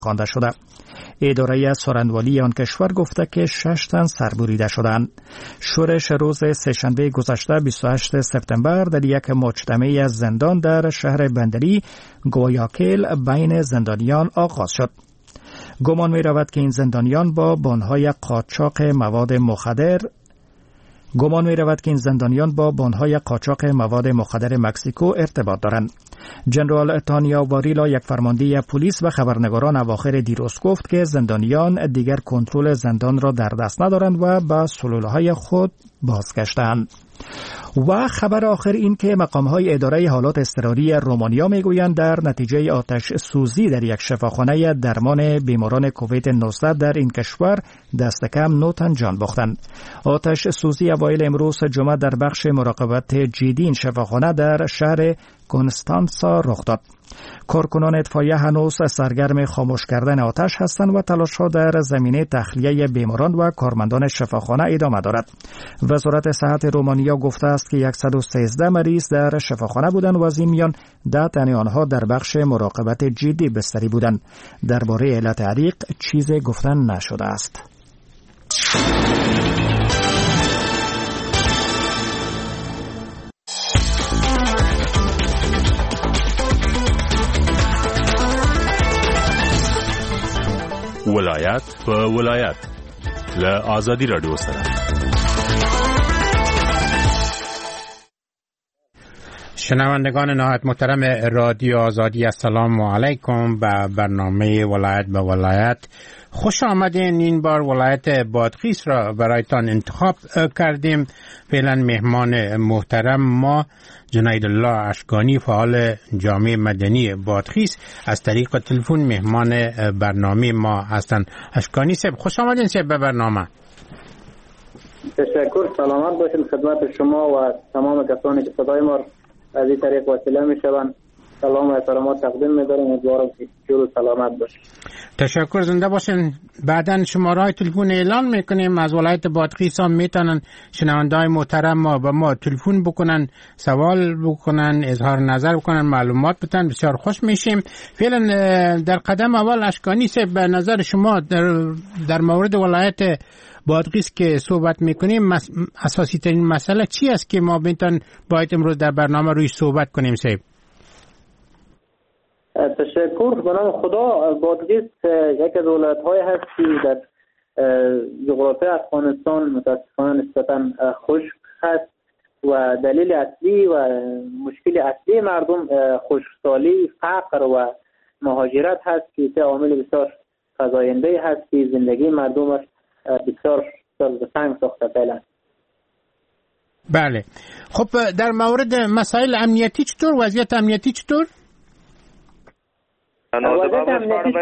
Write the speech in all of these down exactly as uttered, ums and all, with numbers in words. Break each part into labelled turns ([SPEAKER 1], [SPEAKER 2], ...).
[SPEAKER 1] خوانده شده. اداره سارنوالی آن کشور گفته که شش تن سربریده شدند. شورش روز سه‌شنبه گذشته بیست و هشتم سپتامبر در یک مجتمع زندان در شهر بندری گویاکیل بین زندانیان آغاز شد. گمان می رود که این زندانیان با بانهای قاچاق مواد مخدر گمان می رود که این زندانیان با بانهای قاچاق مواد مخدر مکزیکو ارتباط دارند. جنرال تانیا واریلا، یک فرمانده پلیس، و خبرنگاران اواخر دیروز گفت که زندانیان دیگر کنترل زندان را در دست ندارند و به سلولهای خود بازگشتند. و خبر آخر این که مقام‌های اداره حالات اضطراری رومانیا میگویند در نتیجه آتش سوزی در یک شفاخانه درمان بیماران کووید نوزده در این کشور دست کم نه تن جان باختند. آتش سوزی اوایل امروز جمعه در بخش مراقبت جدی شفاخانه در شهر کنستانسا رخ داد. کارکنان اطفایه هنوز سرگرم خاموش کردن آتش هستند و تلاش‌ها در زمینه تخلیه بیماران و کارمندان شفاخانه ادامه دارد. وزارت صحت رومانیا گفته است که صد و سیزده مریض در شفاخانه بودند و از این میان ده تن آنها در بخش مراقبت جدی بستری بودند. درباره علت حریق چیزی گفتن نشده است.
[SPEAKER 2] ولایت په ولایت له آزادی رادیو سره.
[SPEAKER 3] شنوندگان نهایت محترم رادیو آزادی، السلام علیکم. به برنامه ولایت به ولایت خوش آمدین. این بار ولایت بادغیس را برایتان انتخاب کردیم. فعلا مهمان محترم ما جنید الله اشکانی، فعال جامعه مدنی بادغیس، از طریق تلفن مهمان برنامه ما هستند. اشکانی صاحب خوش آمدین صاحب به برنامه.
[SPEAKER 4] تشکر، سلامت باشین خدمت شما و تمام کسانی که صدای ما از این طریق وسیله میشوند. سلام و احترامات تقدیم می‌دارم. امیدوارم که جور سلامت باشید.
[SPEAKER 3] تشکر، زنده باشین. بعداً شماره‌های تلفن اعلان میکنیم. از ولایت بادغیس هم میتونن شنونده‌های محترم ما به ما تلفن بکنن، سوال بکنن، اظهار نظر بکنن، معلومات بدن. بسیار خوش میشیم. فعلا در قدم اول اشکانی صاحب، به نظر شما در در مورد ولایت بادغیس که صحبت میکنیم مس... اساسی ترین مسئله چی است که ما بینتون باید امروز در برنامه روی صحبت کنیم صاحب؟
[SPEAKER 4] تشکر. به نام خدا، بادغیس یک از ولایت‌های هست که در جغرافی افغانستان متاسفانه نسبتاً خشک هست و دلیل اصلی و مشکل اصلی مردم خشکسالی، فقر و مهاجرت هست که سه عامل بسیار فزاینده هست که زندگی مردم بسیار به سنگ ساخته فعلا.
[SPEAKER 3] بله. خب در مورد مسائل امنیتی چطور؟ وضعیت امنیتی چطور؟
[SPEAKER 4] وضعیت امنیتی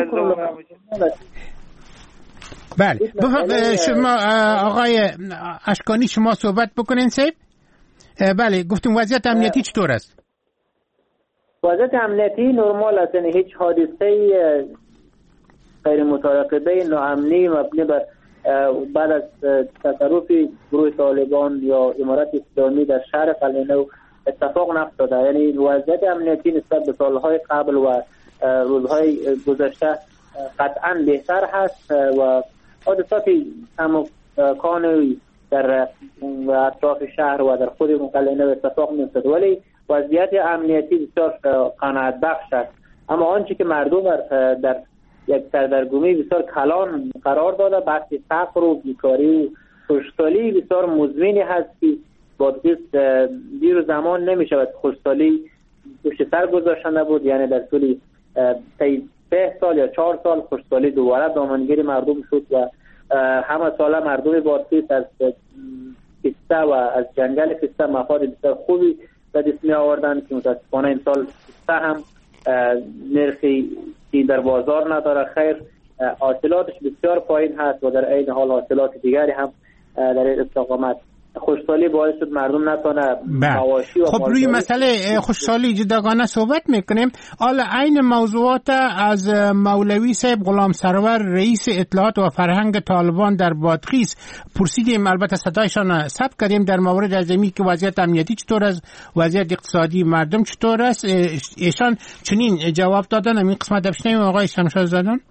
[SPEAKER 3] بله. بفرمایید شما آقای اشکانی شما صحبت بکنین صاحب. بله، گفتم وضعیت امنیتی چطور است؟
[SPEAKER 4] وضعیت امنیتی نرمال است، یعنی هیچ حادثه غیر مترقبه ناامنی مبنی بر بعد از تصرف گروه طالبان یا امارت اسلامی در شهر قلعه نو اتفاق نیفتاده. یعنی وضعیت امنیتی نسبت به سالهای قبل و روزهای گذشته قطعا بهتر هست و حادثات کماکان در اطراف شهر و در خود قلعه نو اتفاق می‌افتد، ولی وضعیت امنیتی بسیار قناعت بخش است. اما آنچه که مردم در یک سردرگمی بسیار کلان قرار داده، بحث فقر و بیکاری و خشکسالی بسیار مزمنی هست که بادغیس دیر و زمان نمی‌شود خشکسالی پشت سر گذاشته بود. یعنی در طول سه سال یا چهار سال خشکسالی دوباره دامنگیر مردم شد و همه ساله مردم بادغیس از پسته و از جنگل پسته مفاد بسیار خوبی به دست می آوردن که متاسفانه این سال پسته هم نرخی که در بازار نداره. خیر، حاصلاتش بسیار پایین هست و در عین حال حاصلات دیگری هم در این استقامت. خوشحالی باعث شد مردم نتونه مواشی و
[SPEAKER 3] خب روی مسئله خوشحالی جداگانه صحبت میکنیم. حالا عین موضوعات از مولوی صاحب غلام سرور رئیس اطلاعات و فرهنگ طالبان در بادغیس پرسیدیم، البته صدایشان ثبت کردیم، در مورد از اینکه که وضعیت امنیتی چطور است، وضعیت اقتصادی مردم چطور است. ایشان چنین جواب دادن. این قسمت بشنویم آقای شمشاد زادان.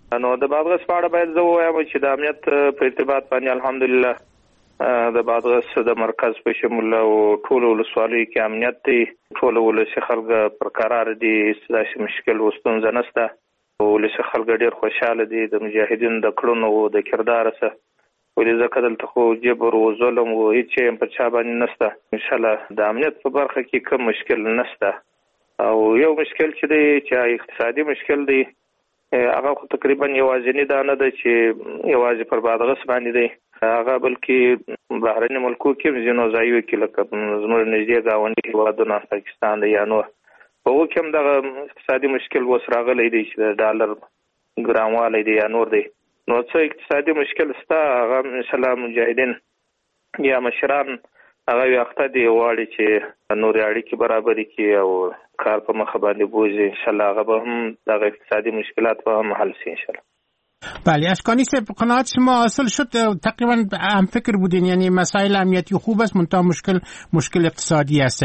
[SPEAKER 5] نو د بادغیس په اړه باید زه ووایم چې د امنیت په ارتباط باندې الحمدلله د بادغیس د مرکز په شمول او ټول ولسوالیو کې امنیت دی. ټول ولسي خلک پر قرار دي، ستاسو مشکل وستونزه نشته. ولسي خلک ډیر خوشاله دي د مجاهدینو د کړنو او د کردار سره. ولې ځکه دلته خو جبر او ظلم او هیڅ هم په چا باندې نشته. ان شاء الله د امنیت په برخه کې کوم مشکل نشته. او یو مشکل چې دی چې اقتصادي مشکل دی، هغه خو تقریبا یوازینی دا نه ده چې یوازې پر بادغیس باندې دی، هغه بلکې بهرني ملکو کې ځینو ځایو کې لکه زموږ نږدې ګاونډي هېوادونه پاکستان دی یا نور په هغو کې هم دغه اقتصادي مشکل اوس راغلی دی چې د ډالر ګرانوالی دی یا نور دی. نو څه اقتصادي مشکل شته، هغه انشاءالله مجاهدین یا مشران هغه وخته دی غواړي چې نورې اړیکې برابرې کړي او کار په مخه باندې بوځي. انشاءالله هغه به هم دغه اقتصادی مشکلات به هم حل شي انشاءالله.
[SPEAKER 3] بله اشکانی صاحب، قناعت شما حاصل شد؟ تقریبا هم فکر بودین یعنی مسائل امنیتی خوب است منتها مشکل مشکل اقتصادی است.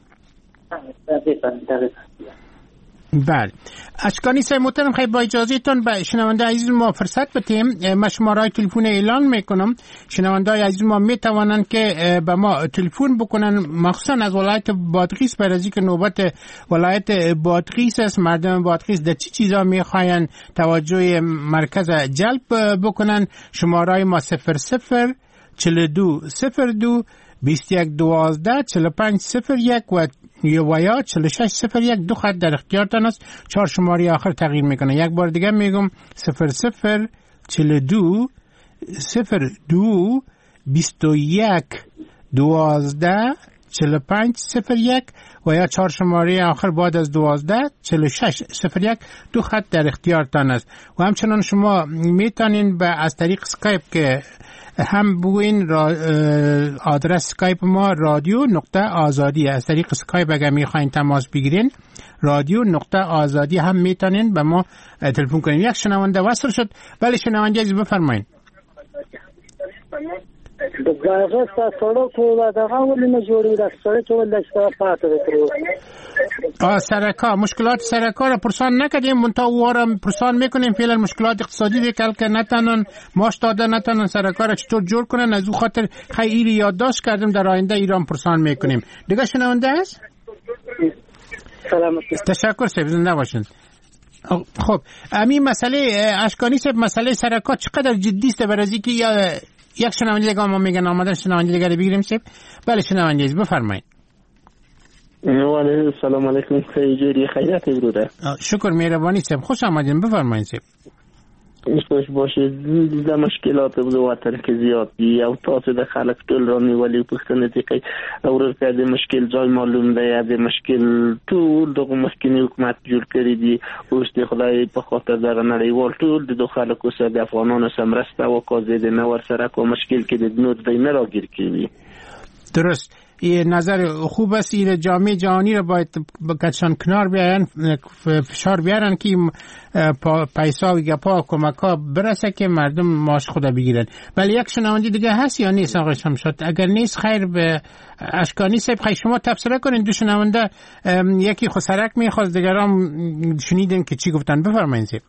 [SPEAKER 3] بله اشکانی صاحب محترم، خیلی با اجازهتون به شنونده عزیز ما فرصت بدیم. من شماره تلفن اعلان میکنم، شنونده عزیز ما میتوانند که به ما تلفن بکنن، مخصوصا از ولایت بادغیس، برای از اینکه نوبت ولایت بادغیس است. مردم بادغیس در چی چیزا میخواین توجه مرکز جلب بکنن. شماره ما صفر صفر چهل و دو صفر دو بیست و یک دوازده چهل و پنج صفر یک و یا یا چهل و شش صفر یک. دو خط در اختیارتان است، چهار شماره آخر تغییر میکنه. یک بار دیگه میگم صفر صفر چهل و دو صفر دو بیست و یک دوازده چهل و پنج صفر یک و یا چهار شماره آخر بعد از دوازده چهل و شش صفر یک. دو خط در اختیارتان است. و همچنان شما میتونین به از طریق اسکایپ که هم بگوین را آدرس اسکایپ ما رادیو نقطه آزادی، از طریق اسکایپ اگر میخواین تماس بگیرین رادیو نقطه آزادی هم میتونین به ما تلفن کنین. یک شنونده وصل شد. بله شنونده عزیز بفرمایید.
[SPEAKER 6] دغه سړک و دغه ولې نه جوړي د سړک ولې څه پاتې وکړو.
[SPEAKER 3] آ سرکا مشکلات سرکا را پرسان نکردیم، منتها وارم پرسان میکنیم فعلا مشکلات اقتصادی دیگه که نتونن ماش داده نتونن سرکا را چطور جور کنن. از او خاطر خیلی یادداشت کردیم، در آینده ایران پرسان میکنیم. دیگه شنونده است؟
[SPEAKER 6] سلامت.
[SPEAKER 3] تشکر سید، زنده باشین. خب همین مسئله اشکانی صاحب، مسئله سرکا چقدر جدی است؟ برای اینکه یک شنونده دیگه ما میگن آمدن شنونده دیگه رو بگیریم سیب. بله شنونده عزیز بفرمایید.
[SPEAKER 7] و سلام علیکم، خیلی خیریت بروده.
[SPEAKER 3] شکر مهربانی سیب، خوش آمدین، بفرمایید سیب.
[SPEAKER 7] خوش باشید. د مشکلات په وطن کې زیات دي او تاسو د خلک ټول رانیولې پوښتنه دي کوي او ورته د مشکل ځای معلوم دی، یا د مشکل ټول دغه مخکنی حکومت جوړ کړی دي. اوس د خدای په خاطر دغه نړیوال ټول د خلکو سره د افغانانو سره مرسته وکړي، د نور سره کوم مشکل کې د نور دی نه راګیر کیږي.
[SPEAKER 3] درست، یه نظر خوب است. این جامعه جهانی را باید بکشان کنار بیارن، فشار بیارن که پیسا و گپا کمکا برسه که مردم ماش خدا بگیرن. ولی یک شنونده دیگه هست یا نیست آقای شمشاد؟ اگر نیست خیر به اشکانی صاحب خیلی شما تبصره کنین. دو شنونده یکی خود سرک میخواست، دیگران شنیدن که چی گفتن. بفرمایید صاحب.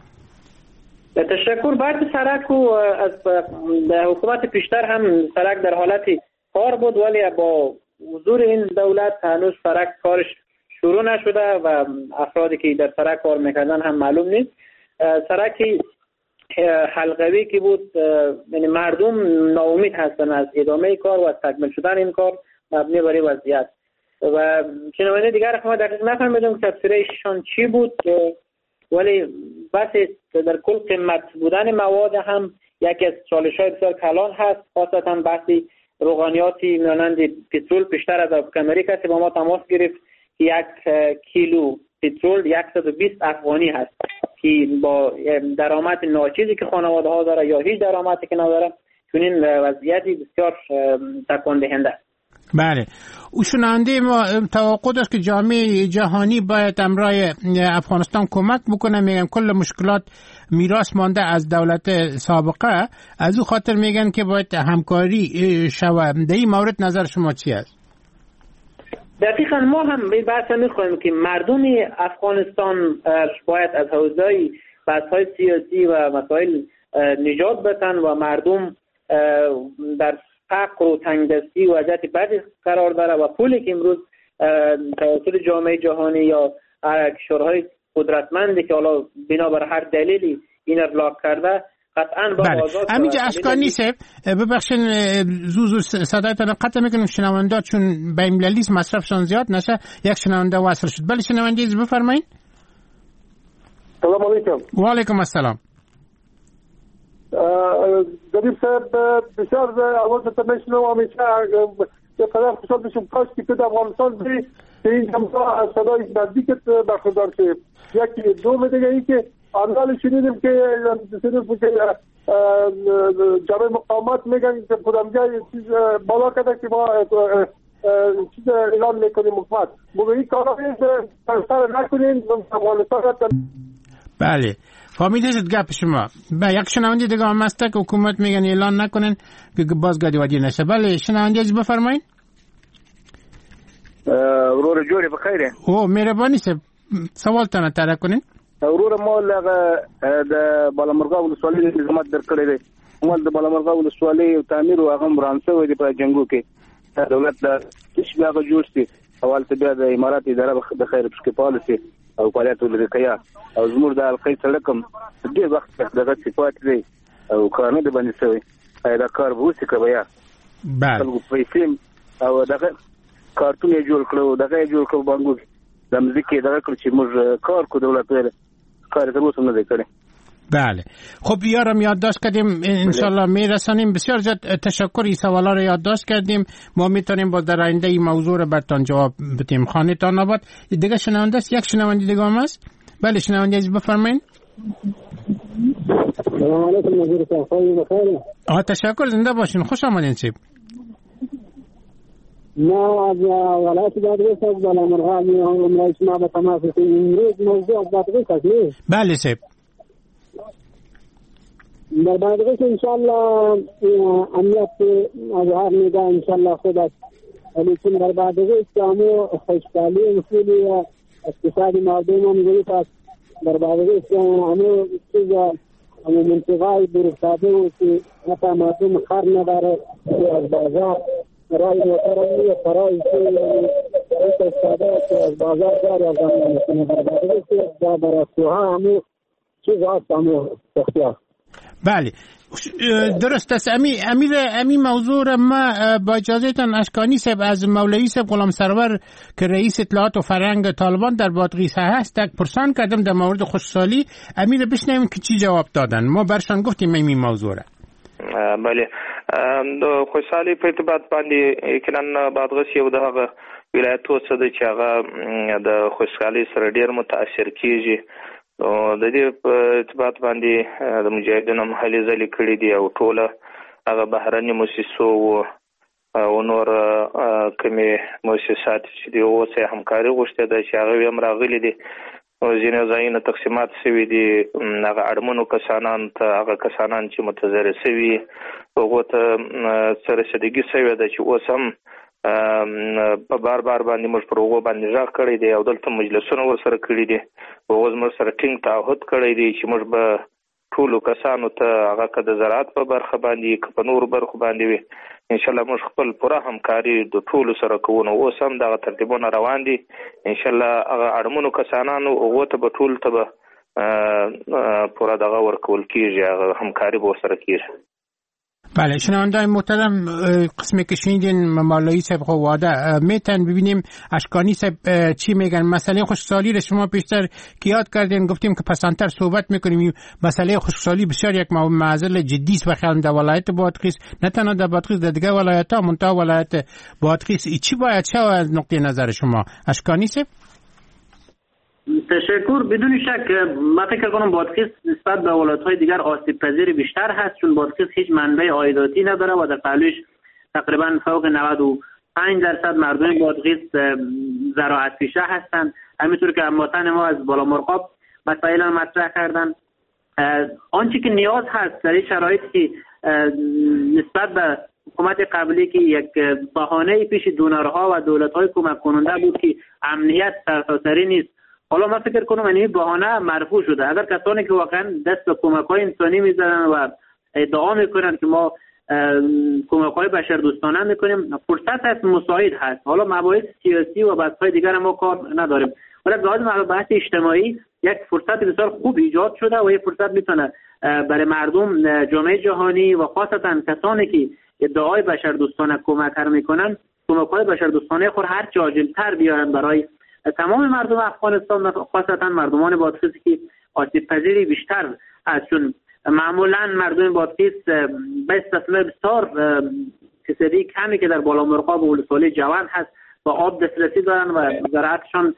[SPEAKER 4] تشکر. بعد سرک و از حکومت پیشتر هم سرک در حالتی کار بود، ولی با حضور این دولت هنوز سرک کارش شروع نشده و افرادی که در سرک کار میکردن هم معلوم نیست. سرکی حلقوی که بود، یعنی مردم ناامید هستن از ادامه کار و از تکمیل شدن این کار مبنی بر وضعیت. و شنونده دیگر ما دقیق نفهمیدم که تفسیرشان چی بود، ولی بس در کل قیمت بودن مواد هم یکی از چالش‌های بسیار کلان هست، خاصتا بحثی روغانیاتی مانند پترول. پیشتر از کمری کسی با ما تماس گرفت که یک کیلو پترول صد و بیست افغانی هست که با درآمد ناچیزی که خانواده ها داره یا هیچ درآمدی که نداره، چون این وضعیتی بسیار تکان دهنده است.
[SPEAKER 3] بله، او شنونده ما توقع داشت که جامعه جهانی باید امرای افغانستان کمک بکنه. میگن کل مشکلات میراث مانده از دولت سابقه، از او خاطر میگن که باید همکاری شود. در این مورد نظر شما چی است؟
[SPEAKER 4] دقیقا ما هم به بحث میخوایم که مردم افغانستان باید از حوزه بحث‌های سیاسی و مسائل نجات بدن و مردم در فقر و تنگدستی و وضعیت بدی قرار داره و پولی که امروز توسط جامعه جهانی یا کشورهای قدرتمندی که حالا بنابر هر دلیلی این ابلاغ کرده قطعاً با
[SPEAKER 3] بله.
[SPEAKER 4] آزاد
[SPEAKER 3] همینجا اشکانی صاحب ببخشید زوزو صدایتان قطع میکنیم شنونده چون بین المللی مصرفشان زیاد نشه یک شنونده وصل شد. بله شنونده از بفرمایید.
[SPEAKER 8] سلام علیکم.
[SPEAKER 3] و علیکم السلام.
[SPEAKER 8] دبیر صاحب بسیار آوازتان میشنوم همیشه یه قدر خوشحال میشم کاش که تو افغانستان بری که این جمعه صدای نزدیکت برخوردار شه. یکی دوم دیگه این که آنها شنیدیم که شنیدیم که جامعه مقاومت میگن که کدامجا چیز بالا کرده که ما چیز اعلان میکنیم حکومت بگویی کارا سر نکنین افغانستان.
[SPEAKER 3] بله فهمیده شد گپ شما. با یک شنونده دیگه هم هست که حکومت میگن اعلان نکنین که بازگردی ودی نشه. بله شنونده از بفرمایید.
[SPEAKER 9] ورور جوړې په خیره
[SPEAKER 3] او مهرباني سه سوال ته تر کنین.
[SPEAKER 9] ورور ما لغه د بالامرغه ولسوالۍ نظامت درکړی دی. مول د بالامرغه ولسوالۍ او تعمیر او هغه مرانسه وي په جنگو کې دولت د هیڅ هغه جوړ شي اول ته بیا د امارات اداره د خیر پښکې پالیسي او فعالیت لري او زموږ د القی سړکم دې وخت دغه صفات دی او کارونه د باندې سوی دا کار ووسی کبیا
[SPEAKER 3] بله
[SPEAKER 9] پیسې او دغه کارتون یې جوړ کړو دغه جوړ کړو باندې د مزیکې دغه کړ چې موږ کار کو دولت ویل کار تر اوسه نه دی کړی.
[SPEAKER 3] بله خب یارم یادداشت کردیم انشالله میرسانیم. بسیار زیاد تشکر. این سوالا رو یادداشت کردیم. ما میتونیم با در آینده این موضوع رو براتون جواب بدیم. خانه تان آباد. دیگه شنونده است. یک شنونده دیگه هم است. بله شنونده از بفرمایید.
[SPEAKER 6] سلام علیکم وزیر صحافی بخیر.
[SPEAKER 3] آه تشکر زنده باشین. خوش آمدین سیب.
[SPEAKER 6] ما از ولایت بادغیس از بالامرغه میام رئیس ما به تماس امروز موضوع از بادغیس است.
[SPEAKER 3] بله سیب.
[SPEAKER 6] در بادغیس انشالله امنیت اظهار میده انشالله خود است. ولی چون در بادغیس همو خوشحالی مسئولی اقتصادی مردم هم ضعیف است. در بادغیس همو چیز همو منطقه برفتاده و که حتی مردم خر نداره از بازار رای موترمی فرای که استفاده از بازار داری از آن میکنه. در بادغیس در براسوها همو چیز هست همو اختیار.
[SPEAKER 3] بله درست است. امی امیر امی موضوع را ما با اجازهتان اشکانی صاحب از مولوی صاحب غلام سرور که رئیس اطلاعات و فرهنگ طالبان در بادغیس هست تک پرسان کردم در مورد خوشحالی. امیر بشنویم که چی جواب دادن. ما برشان گفتیم این موضوع را.
[SPEAKER 5] بله د خوشحالي په ارتباط باندې یقینا بادغیس یو دغه ولایتو څخه د چې هغه د خوشحالي سره ډیر متاثر کیږي. د دې په ارتباط باندې د مجاهدینو محلي ځلې کړي دي او ټوله هغه بهرني مؤسسو او نور کومې مؤسسات چې دي اوس یې همکاري غوښتې ده چې هغه هم راغلي دي. ځینې ځایونه تقسیمات شوي دي هغه اړمنو کسانان ته هغه کسانان چې متضرر شوي هغو ته څه رسیدګي شوې ده چې اوس هم په بار بار باندې موږ پر هغو باندې غږ کړی دی او دلته مجلسونه ورسره کړي دي. هغو زموږ سره ټینګ تعهد کړی دی چې موږ به ټولو کسانو ته هغه که د زراعت په برخه باندې که په نورو برخو باندې وي انشاءالله موږ خپل پوره همکاري د ټولو سره کوو. نو اوس هم دغه ترتیبونه روان دي. انشاءالله هغه اړمنو کسانانو هغو ته به ټولو ته به پوره دغه ورکول کېږي هغه همکاري به ورسره کېږي.
[SPEAKER 3] بله شنونده‌های محترم قسمی که شنیدین مولوی صاحب خو واده میتن ببینیم اشکانی صاحب چی میگن. مسئله خوشحالی رو شما پیشتر که یاد کردین گفتیم که پسانتر صحبت میکنیم. مسئله خوشحالی بسیار یک معضل جدی است بخیال در ولایت بادغیس نه تنها در بادغیس در دیگه ولایت ها منتها ولایت بادغیس چی باید چه از نقطه نظر شما اشکانی صاحب؟
[SPEAKER 4] تشکر. بدون شک من فکر کنم بادغیس نسبت به ولایت‌های دیگر آسیب پذیر بیشتر هست چون بادغیس هیچ منبع عایداتی نداره و در پهلوش تقریبا فوق نود و پنج درصد مردم بادغیس زراعت پیشه هستند. همینطور که هموطن ما از بالامرغاب مسائل مطرح کردن. آنچه که نیاز هست در این شرایطی که نسبت به حکومت قبلی که یک بهانه پیش دونرها و دولت‌های کمک کننده بود که امنیت سرتاسری نیست حالا من فکر کنم این بهانه مرفوع شده. اگر کسانی که واقعا دست به کمک‌های انسانی میزنن و ادعا میکنن که ما کمک‌های بشردوستانه میکنیم، فرصت هست مساعد هست. حالا مباحث سیاسی و بحث‌های دیگر ما کار نداریم، ولی به لحاظ بحث اجتماعی یک فرصت بسیار خوب ایجاد شده و این فرصت میتونه برای مردم جامعه جهانی و خاصتا کسانی که ادعای بشردوستانه کمک میکنن کمک‌های بشردوستانه خود هر چه عاجل‌تر بیارن برای تمام مردم افغانستان، خاصتا مردمان بادغیس که آسیب پذیری بیشتر از چون معمولا مردم بادغیس به اصطلاح بسیار فیصدی کمی که در بالامرغاب و ولسوالی جوان هست و آب دسترسی دارن و زراعتشان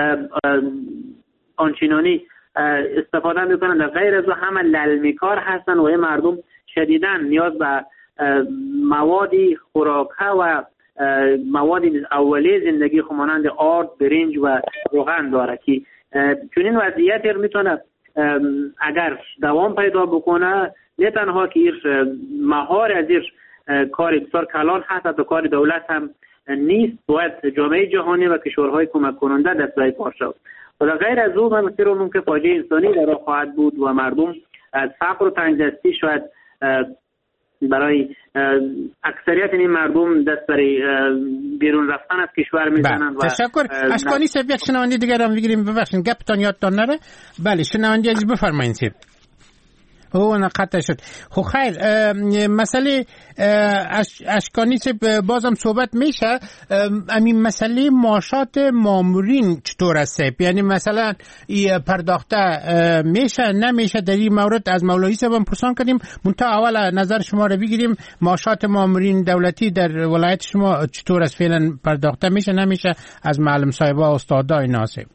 [SPEAKER 4] آنچنانی استفاده میکنن. در غیر از همه للمیکار هستن و این مردم شدیداً نیاز به موادی خوراکه و مواد اولیه زندگی مانند آرد، برنج و روغن داره که چون این وضعیت میتونه اگر دوام پیدا بکنه نه تنها که مهار از این کار بسیار کلان هست، حتی کار دولت هم نیست، باید جامعه جهانی و کشورهای کمک کننده دست به کار شود. و در غیر از او من فکر که فاجعه انسانی در راه خواهد بود و مردم از فقر و تنگدستی شاید برای اکثریت این مردم دست برای بیرون رفتن از کشور میزنند.
[SPEAKER 3] تشکر. اشکانی صاحب یک شنونده دیگر هم بگیریم، ببخشید گپتان یادتان نره. بله شنونده عزیز بفرمایید صاحب. او نقطه شد. خب خیر، مسئله اشکانی صاحب بازم صحبت میشه. همین مسئله معاشات مامورین چطور است؟ یعنی مثلا پرداخته میشه نمیشه؟ در این مورد از مولوی صاحب هم پرسان کردیم، منتها اول نظر شما رو بگیریم. معاشات مامورین دولتی در ولایت شما چطور است؟ فعلا پرداخته میشه نمیشه از معلم صاحبا استادا اینا صاحب؟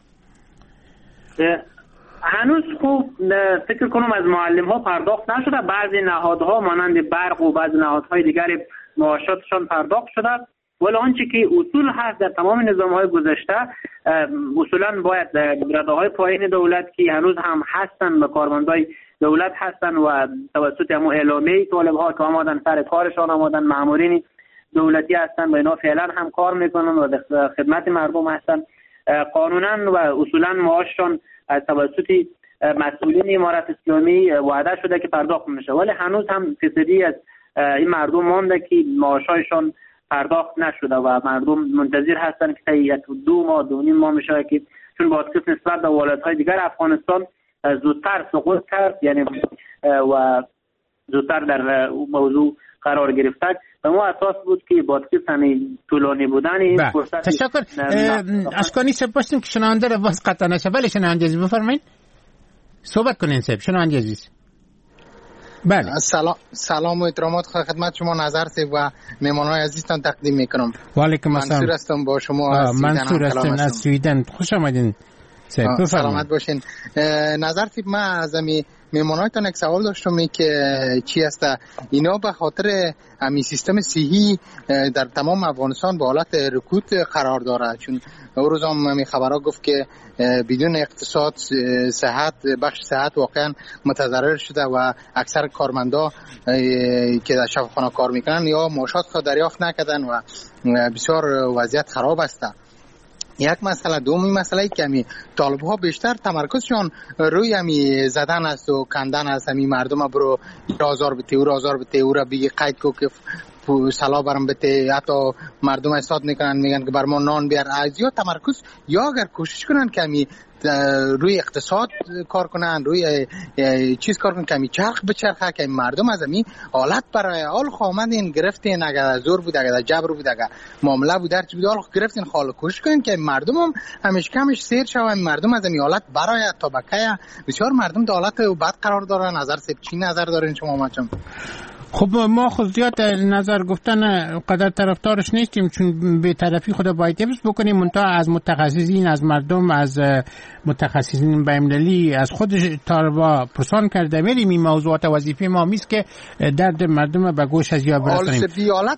[SPEAKER 4] هنوز خوب فکر کنم از معلم ها پرداخت نشده. بعضی نهادها مانند برق و بعضی نهادهای دیگر معاشاتشان پرداخت شده، ولی آنچه که اصول هست در تمام نظام های گذشته اصولا باید رده های پایین دولت که هنوز هم هستن و کارمندای دولت هستن و توسط همون اعلامیه طالب ها که آمدن سر کارشان آمدن مامورین دولتی هستن و اینا فعلا هم کار میکنن و در خدمت مردم هستن، قانونا و اصولا معاششان از توسط مسئولین امارت اسلامی وعده شده که پرداخت میشه، ولی هنوز هم فیصدی از این مردم مانده که معاشایشان پرداخت نشده و مردم منتظر هستن که تا یک دو ماه دو نیم ماه میشه که چون بادغیس نسبت به ولایت‌های دیگر افغانستان زودتر سقوط کرد یعنی و زودتر در موضوع قرار گرفته و ما اساس بود که بادغیس همین طولانی بودن این فرصت.
[SPEAKER 3] تشکر. اشکانی سپاسیم که شنونده رو باز قطع نشه. بله شنونده عزیز بفرمایید صحبت کنین صاحب. شنونده عزیز بله
[SPEAKER 10] سلام سلام و احترامات خدمت شما نظر صاحب و مهمانان عزیزتان تقدیم میکنم.
[SPEAKER 3] و علیکم السلام.
[SPEAKER 10] منصور هستم با شما از
[SPEAKER 3] منصور هستم از سویدن. خوش آمدین صاحب.
[SPEAKER 10] سلامت باشین. نظر صاحب من از امی مهمانایتان یک سوال داشتم که چی است اینا به خاطر امی سیستم صحی در تمام افغانستان به حالت رکود قرار داره، چون او روز هم می خبرها گفت که بدون اقتصاد صحت بخش صحت واقعا متضرر شده و اکثر کارمندا که در شفاخانه کار میکنن یا معاشات خود دریافت نکردن و بسیار وضعیت خراب است. یک مسئله. دومی مسئله که همی طالب ها بیشتر تمرکزشان روی همی زدن است و کندن است. همی مردم برو آزار بده او آزار بده او را بگی قید کو که سلا برم بده، حتی مردم احساس میکنن میگن که بر ما نان بیار. از یا تمرکز یا اگر کوشش کنن که همی روی اقتصاد کار کنن، روی چیز کار کنن که همی چرخ بچرخه که مردم از همی حالت برای حال خامدین گرفتین، اگر زور بود اگر جبر بود اگر معامله بود درچ بود حال گرفتین خال کوشش کنن که مردم هم همیش کمش سیر شوه. مردم از همی حالت برای طبقه بسیار مردم در حالت بد قرار دارن. نظر سب چی نظر دارین شما ماچم؟
[SPEAKER 3] خب ما خود زیاد نظر گفتن قدر طرفدارش نیستیم، چون به طرفی خود باید حفظ بکنیم، منتها از متخصصین از مردم از متخصصین بین‌المللی از خود طالبا پرسان کرده میریم. این موضوعات وظیفه ما میست که درد مردم به گوش از یا برسانیم.
[SPEAKER 10] حال سبی حالت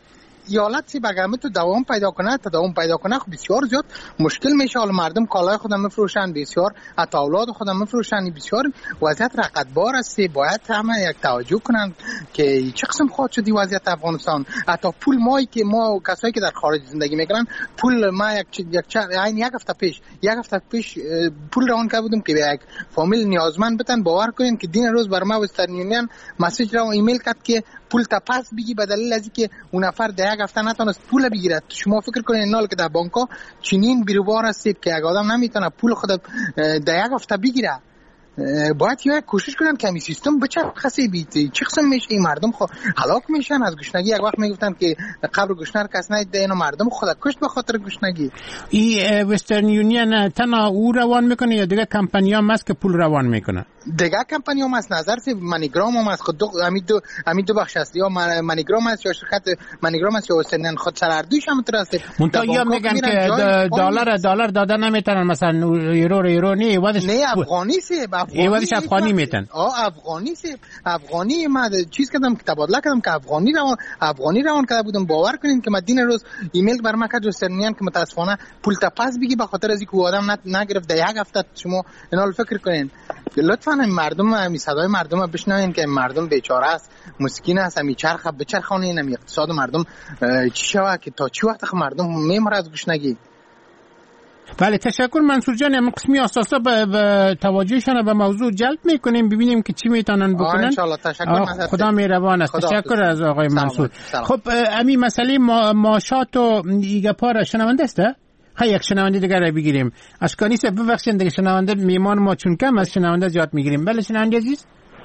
[SPEAKER 10] ایالت بگم تو دوام پیدا کنه تداوم پیدا کنه خب بسیار زیاد مشکل میشه. حالا مردم کالای خودم میفروشن، بسیار حتی اولاد خودم میفروشن، بسیار وضعیت رقتبار است. باید همه یک توجه کنن که چه قسم خواهد شد وضعیت افغانستان. حتی پول مایی که ما کسایی که در خارج زندگی میکنن، پول ما یک یک یعنی یک هفته پیش یک هفته پیش پول روان کرده بودم که یک فامیل نیازمند بتن. باور کنین که دین روز بر ما وسترن یونین مسیج رو ایمیل کرد که پول تا پس بگی، به دلیل از اینکه اون نفر در یک هفته نتونست پول بگیره. شما فکر کنین نال که در بانک‌ها چنین بیروبار هستید که یک آدم نمیتونه پول خود در یک هفته بگیره. باید یا کوشش کنن که این سیستم بچرخه بیت. چه قسم میشه این مردم خو هلاک میشن از گشنگی. یک وقت میگفتن که قبر گشنه کس ندیده، اینو مردم خود کشت به خاطر گشنگی.
[SPEAKER 3] این وسترن یونین تنها او روان میکنه یا دیگه کمپانی هم هست که پول روان میکنه؟
[SPEAKER 10] دیگه کمپانی هم هست. نظر سی منیگرام هم هست. خود دو همین دو همین دو بخش هست. یا منیگرام هست یا شرکت منیگرام هست یا وسترن. خود سر هر دوش هم درسته.
[SPEAKER 3] منتها یا میگن که دلار دلار دادن نمیتونن، مثلا یورو یورو نه ایوادش
[SPEAKER 10] نه افغانی سی
[SPEAKER 3] ایوادش افغانی میتن.
[SPEAKER 10] آه افغانی سی افغانی ما چیز کردم که تبادله کردم که افغانی روان افغانی روان کرده بودم. باور کنین که مدین روز ایمیل بر ما کرد وسترنیان که متاسفانه پول تا پس بگی به خاطر از اینکه آدم نگرفت. در یک هفته شما اینا فکر کنین. لطفاً مردم هم صدای مردم بشنوین که مردم بیچاره است، مسکین است. همی چرخ بچرخونین، همی اقتصاد مردم چی شوه که تا چی وقت مردم میمره از گشنگی.
[SPEAKER 3] بله تشکر منصور جان. ام قسمی اساسا به توجهشان به موضوع جلب میکنیم، ببینیم که چی میتونن بکنن.
[SPEAKER 10] ان شاء الله. تشکر.
[SPEAKER 3] خدا مهربان است. تشکر از آقای منصور. خب امی مسئله ماشات و ایگه پار شنونده است؟ های یک شنونده دیگر را بگیریم. اشکانی سه ببخشید دیگه شنونده میمان ما چون کم از شنونده زیاد میگیریم. بله شنونده عزیز.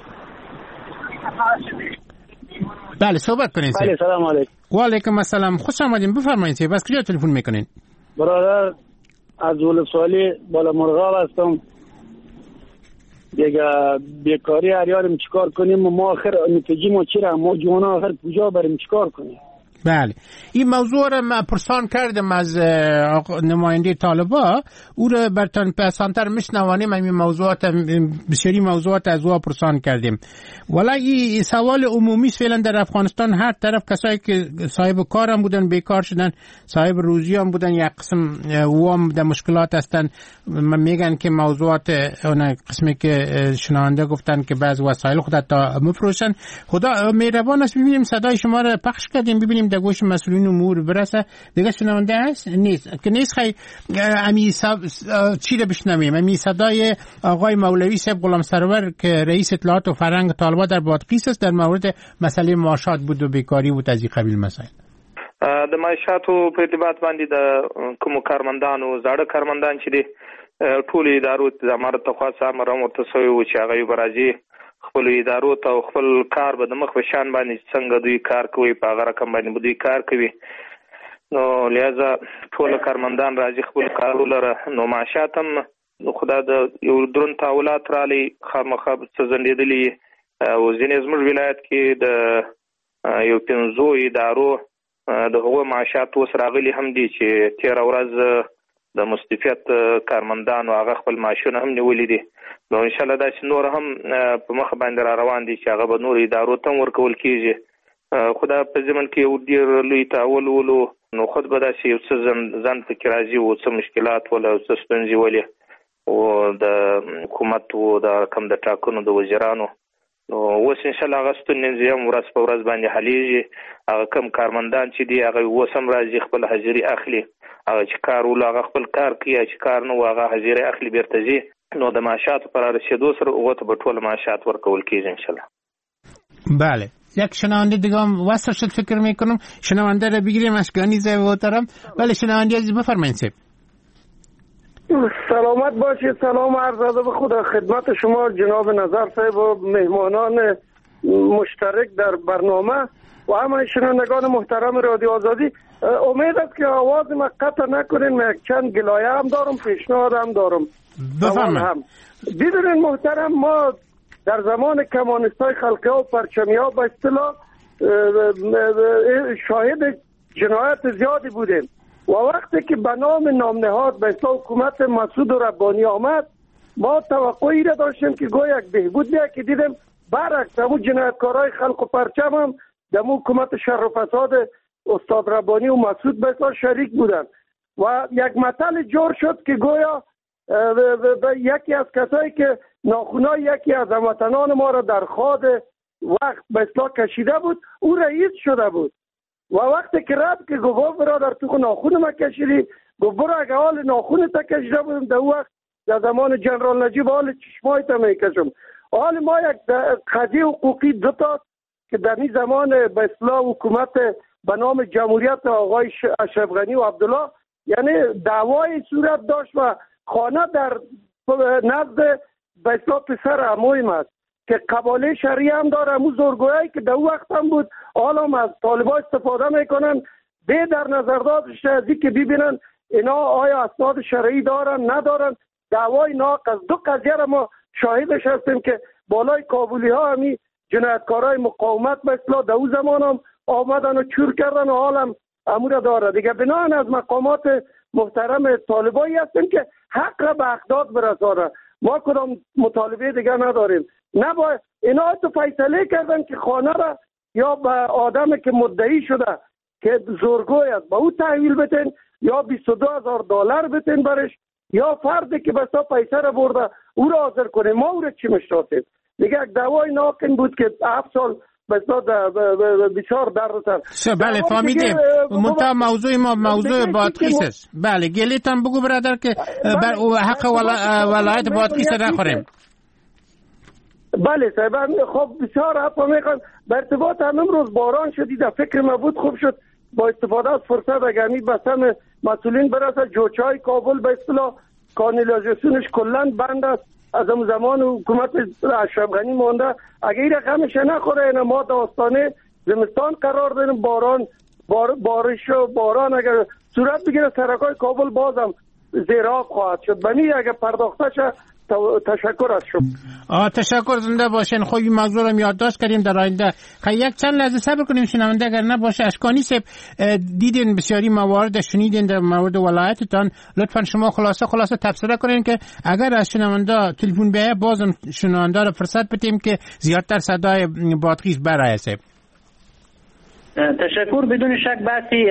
[SPEAKER 3] بله صحبت کنین.
[SPEAKER 11] بله سلام علیکم.
[SPEAKER 3] و علیکم السلام. خوش آمدین. بفرمایید. بس کجا تلفن میکنین؟
[SPEAKER 11] برادر از ولسوالی بالا مرغاب هستم. دیگه بیکاری هریارم چیکار کنیم؟ ما آخر نتیجه ما چی را؟ ما جوانا آخر کجا بریم چیکار کنیم؟
[SPEAKER 3] بله این موضوع را من پرسان کردم از نماینده طالبا، او را برتان پسانتر میشنوانیم. این موضوعات بسیاری موضوعات از او پرسان کردیم. ولی سوال عمومی فعلا در افغانستان هر طرف کسایی که صاحب کار هم بودن بیکار شدن، صاحب روزی هم بودن، یک قسم او هم در مشکلات هستن. میگن که موضوعات اون قسمی که شنونده گفتن که بعض وسایل خود تا میفروشن. خدا مهربان است. ببینیم صدای شما را پخش کردیم، ببینیم در گوش مسئولین امور برسه. دیگه شنونده هست؟ نیست که نیست. خیلی امی چی رو بشنویم؟ امی صدای آقای مولوی صاحب غلام سرور که رئیس اطلاعات و فرهنگ طالبان در بادغیس است، در مورد مسئله معاشات بود و بیکاری بود از این قبیل مسائل.
[SPEAKER 5] د معاشاتو په ارتباط باندې د کوم کارمندانو زاړه کارمندان چې دي ټول ادارو د امارت تخوا سره مرته سوی و چې هغه برازي خپل ادارو ته خپل کار به د مخ په شان باندې څنګه دوی کار کوي په هغه رقم باندې دوی کار کوي. نو لہذا ټول کارمندان راځي خپل کارو لره. نو معاشات هم خدا د یو درون تاولات را لې خامخا څه زندېدلی او ځینې زموږ ولایت کې د یو پنځو ادارو د هغو معاشات اوس راغلي هم دي چې تېره ورځ د مستفیت کارمندانو هغه خپل معاشونه هم نیولي دي. نو انشاءالله داسې نور هم په مخه باندې را روان دي چې هغه به نور ادارو ته هم ورکول کېږي. خو دا په ضمن کې یو ډېر لوی تعاول ولو، نو خود به داسې یو څه ځان پکې راځي و څه مشکلات ول او څه ستونزې ولې او د حکومت و د کم د ټاکنو د وزیرانو. نو اوس انشاءالله هغه ستونزې هم ورځ په ورځ باندې حلیږي. هغه کم کارمندان چې دي هغه اوس هم راځي خپل حاضري اخلي. هغه چې کار ول هغه خپل کار کوي، چې کار نه و هغه حاضري اخلي بیرته ځي. نو د معاشاتو پر رسیدو سره هغه ته به ټول معاشات ورکول کېږي انشاءالله.
[SPEAKER 3] بله یک شنونده دیگه هم وصل شد فکر میکنم. شنونده رو بگیریم. اشکانی زیب محترم. بله شنونده عزیز بفرمایید صاحب.
[SPEAKER 8] سلامت باشید. سلام عرض ادب خدا خدمت شما جناب نظر صاحب و مهمانان مشترک در برنامه و همه شنوندگان محترم رادیو آزادی. امید است که آواز ما قطع نکنین. من یک چند گلایه هم دارم، پیشنهاد هم دارم.
[SPEAKER 3] بفرمایید.
[SPEAKER 8] دیدین محترم، ما در زمان کمونیستای خلقی ها و پرچمی ها به اصطلاح شاهد جنایت زیادی بودیم و وقتی که به نام نامنهاد به اصطلاح حکومت مسعود و ربانی آمد، ما توقعی را داشتیم که گویا یک بهبود بیاید، که دیدیم برعکس همون جنایتکارای خلق و پرچم هم در حکومت شر و فساد استاد ربانی و مسعود بسیار شریک بودن و یک مطل جور شد که گویا یکی از کسایی که ناخونای یکی از هموطنان ما را در خواد وقت به اصطلاح کشیده بود او رئیس شده بود و وقتی که رد که گفت برادر تو ناخون ما کشیدی، گفت برو اگه حال ناخون تا کشیده بودم در وقت در زمان جنرال نجیب حال چشمای تا میکشم. حال ما یک قضیه حقوقی دو تا که در این زمان به اصطلاح حکومت به نام جمهوریت آقای اشرف غنی و عبدالله یعنی دعوای صورت داشت و خانه در نزد به اصطلاح پسر عمویم است که قباله شرعی هم داره، همون زورگویی که در وقت هم بود حالا هم از طالبا استفاده میکنن به در نظر داشته از این که ببینن اینا آیا اسناد شرعی دارن ندارن. دعوای ناقص دو قضیه را ما شاهدش هستیم که بالای کابلی ها همی جنایتکارای مقاومت به اصطلاح در اون زمان هم آمدن و چور کردن و حال هم امور داره دیگه. بناهن از مقامات محترم طالبایی هستیم که حق را به اقداد برسانه. ما کدام مطالبه دیگه نداریم. نباید اینا تو فیصله کردن که خانه را یا به آدمی که مدعی شده که زورگوی است با او تحویل بتین یا بیست و دو هزار دلار بتین برش یا فردی که بسا پیسه را برده او را حاضر کنه. ما او را چی مشتاسیم دیگه. یک دعوای ناکن بود که هفت سال بسیار در سر.
[SPEAKER 3] بله فهمیدیم. منتها موضوع ما موضوع بادغیس است. بله گلیتان بگو برادر که بر حق ولایت بادغیس نخوریم.
[SPEAKER 8] بله صاحب خب بسیار حرفا میخوان به ارتباط هم امروز باران شدید فکر ما بود خوب شد با استفاده از فرصت اگرمی بسم مسئولین برسه جوچای کابل به اصطلاح کانالیزاسیونش کلن بند است از اون زمان حکومت اشرف غنی مونده. اگه این رقمش نخوره اینا ما داستانه زمستان قرار داریم باران بار بارش و باران اگر صورت بگیره سرکای کابل بازم زیر آب خواهد شد. بنی اگه پرداخته شه تشکر از شما.
[SPEAKER 3] آه تشکر زنده باشین. خوبی موضوع رو یادداشت کردیم در آینده. خیلی یک چند لحظه صبر کنیم شنونده اگر نباشه. اشکانی صاحب دیدین بسیاری موارد شنیدین در مورد ولایتتان، لطفا شما خلاصه خلاصه تفسیر کنین که اگر از شنونده تلفن بیایه بازم شنونده رو فرصت بدیم که زیادتر صدای بادغیس برسه.
[SPEAKER 12] تشکر. بدون شک بحثی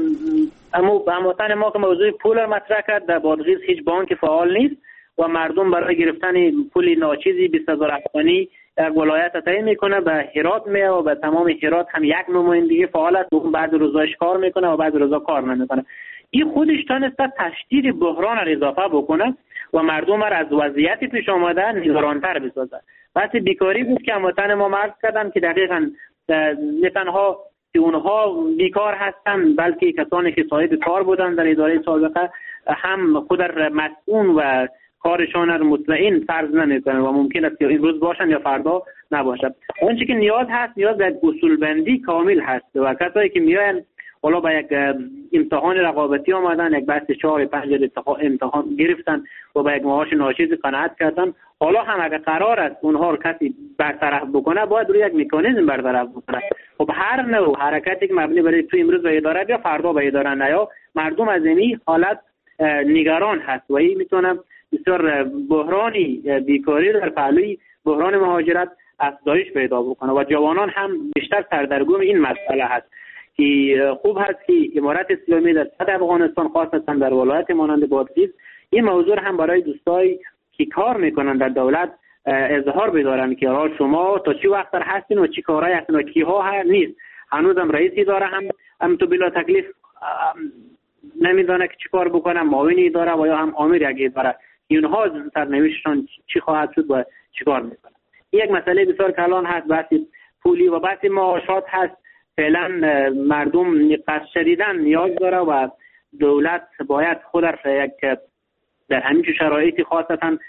[SPEAKER 12] هموطن ما که موضوع پول مطرح کرد، در بادغیس هیچ بانک فعال نیست و مردم برای گرفتن پول ناچیزی بیست هزار افغانی یک ولایت تعیین میکنه به هرات میه و به تمام هرات هم یک نمایندگی فعال است و بعد روزاش کار میکنه و بعد روزا کار نمیکنه. این خودش تونسته تشدید بحران را اضافه بکنه و مردم را از وضعیت پیش آمده نگرانتر بسازه. بحث بیکاری بود که هموطن ما مرز کردن که دقیقاً نه تنها که اونها بیکار هستن بلکه کسانی که صاحب کار بودن در اداره سابقه هم خود مسئول و کارشان رو مطمئن فرض نمیکنن و ممکن است که امروز باشن یا فردا نباشن. آنچه که نیاز هست نیاز به اصول بندی کامل هست و کسایی که میاین حالا با یک امتحان رقابتی آمدن، یک بحث چهار پنج امتحان گرفتن و با یک معاش ناچیز قناعت کردن، حالا هم اگر قرار است اونها رو کسی برطرف بکنه باید روی یک مکانیزم برطرف بکنه. خب هر نوع حرکتی که مبنی برای تو امروز به اداره یا فردا به اداره نیا، مردم از این حالت نگران هست و این میتونه بسیار بحرانی بیکاری در پهلوی بحران مهاجرت افزایش پیدا بکنه و جوانان هم بیشتر سردرگم این مسئله هست که خوب هست که امارت اسلامی در صد افغانستان خاصتا در ولایت مانند بادغیس این موضوع هم برای دوستایی که کار میکنن در دولت اظهار بدارن که شما تا چی وقت هستین و چی کارهای هستین و کیها ها نیست. هنوزم رئیس اداره هم هم تو بلا تکلیف نمیدونه که چی کار بکنه، معاون اداره و یا هم آمر یک اداره اینها سرنوشتشان چی خواهد شد و چی کار میکنه. یک مسئله بسیار کلان هست بحث پولی و بحث معاشات هست. فعلا مردم قصد شدیدن نیاز داره و دولت باید خود را یک در همین شرایطی خاصتا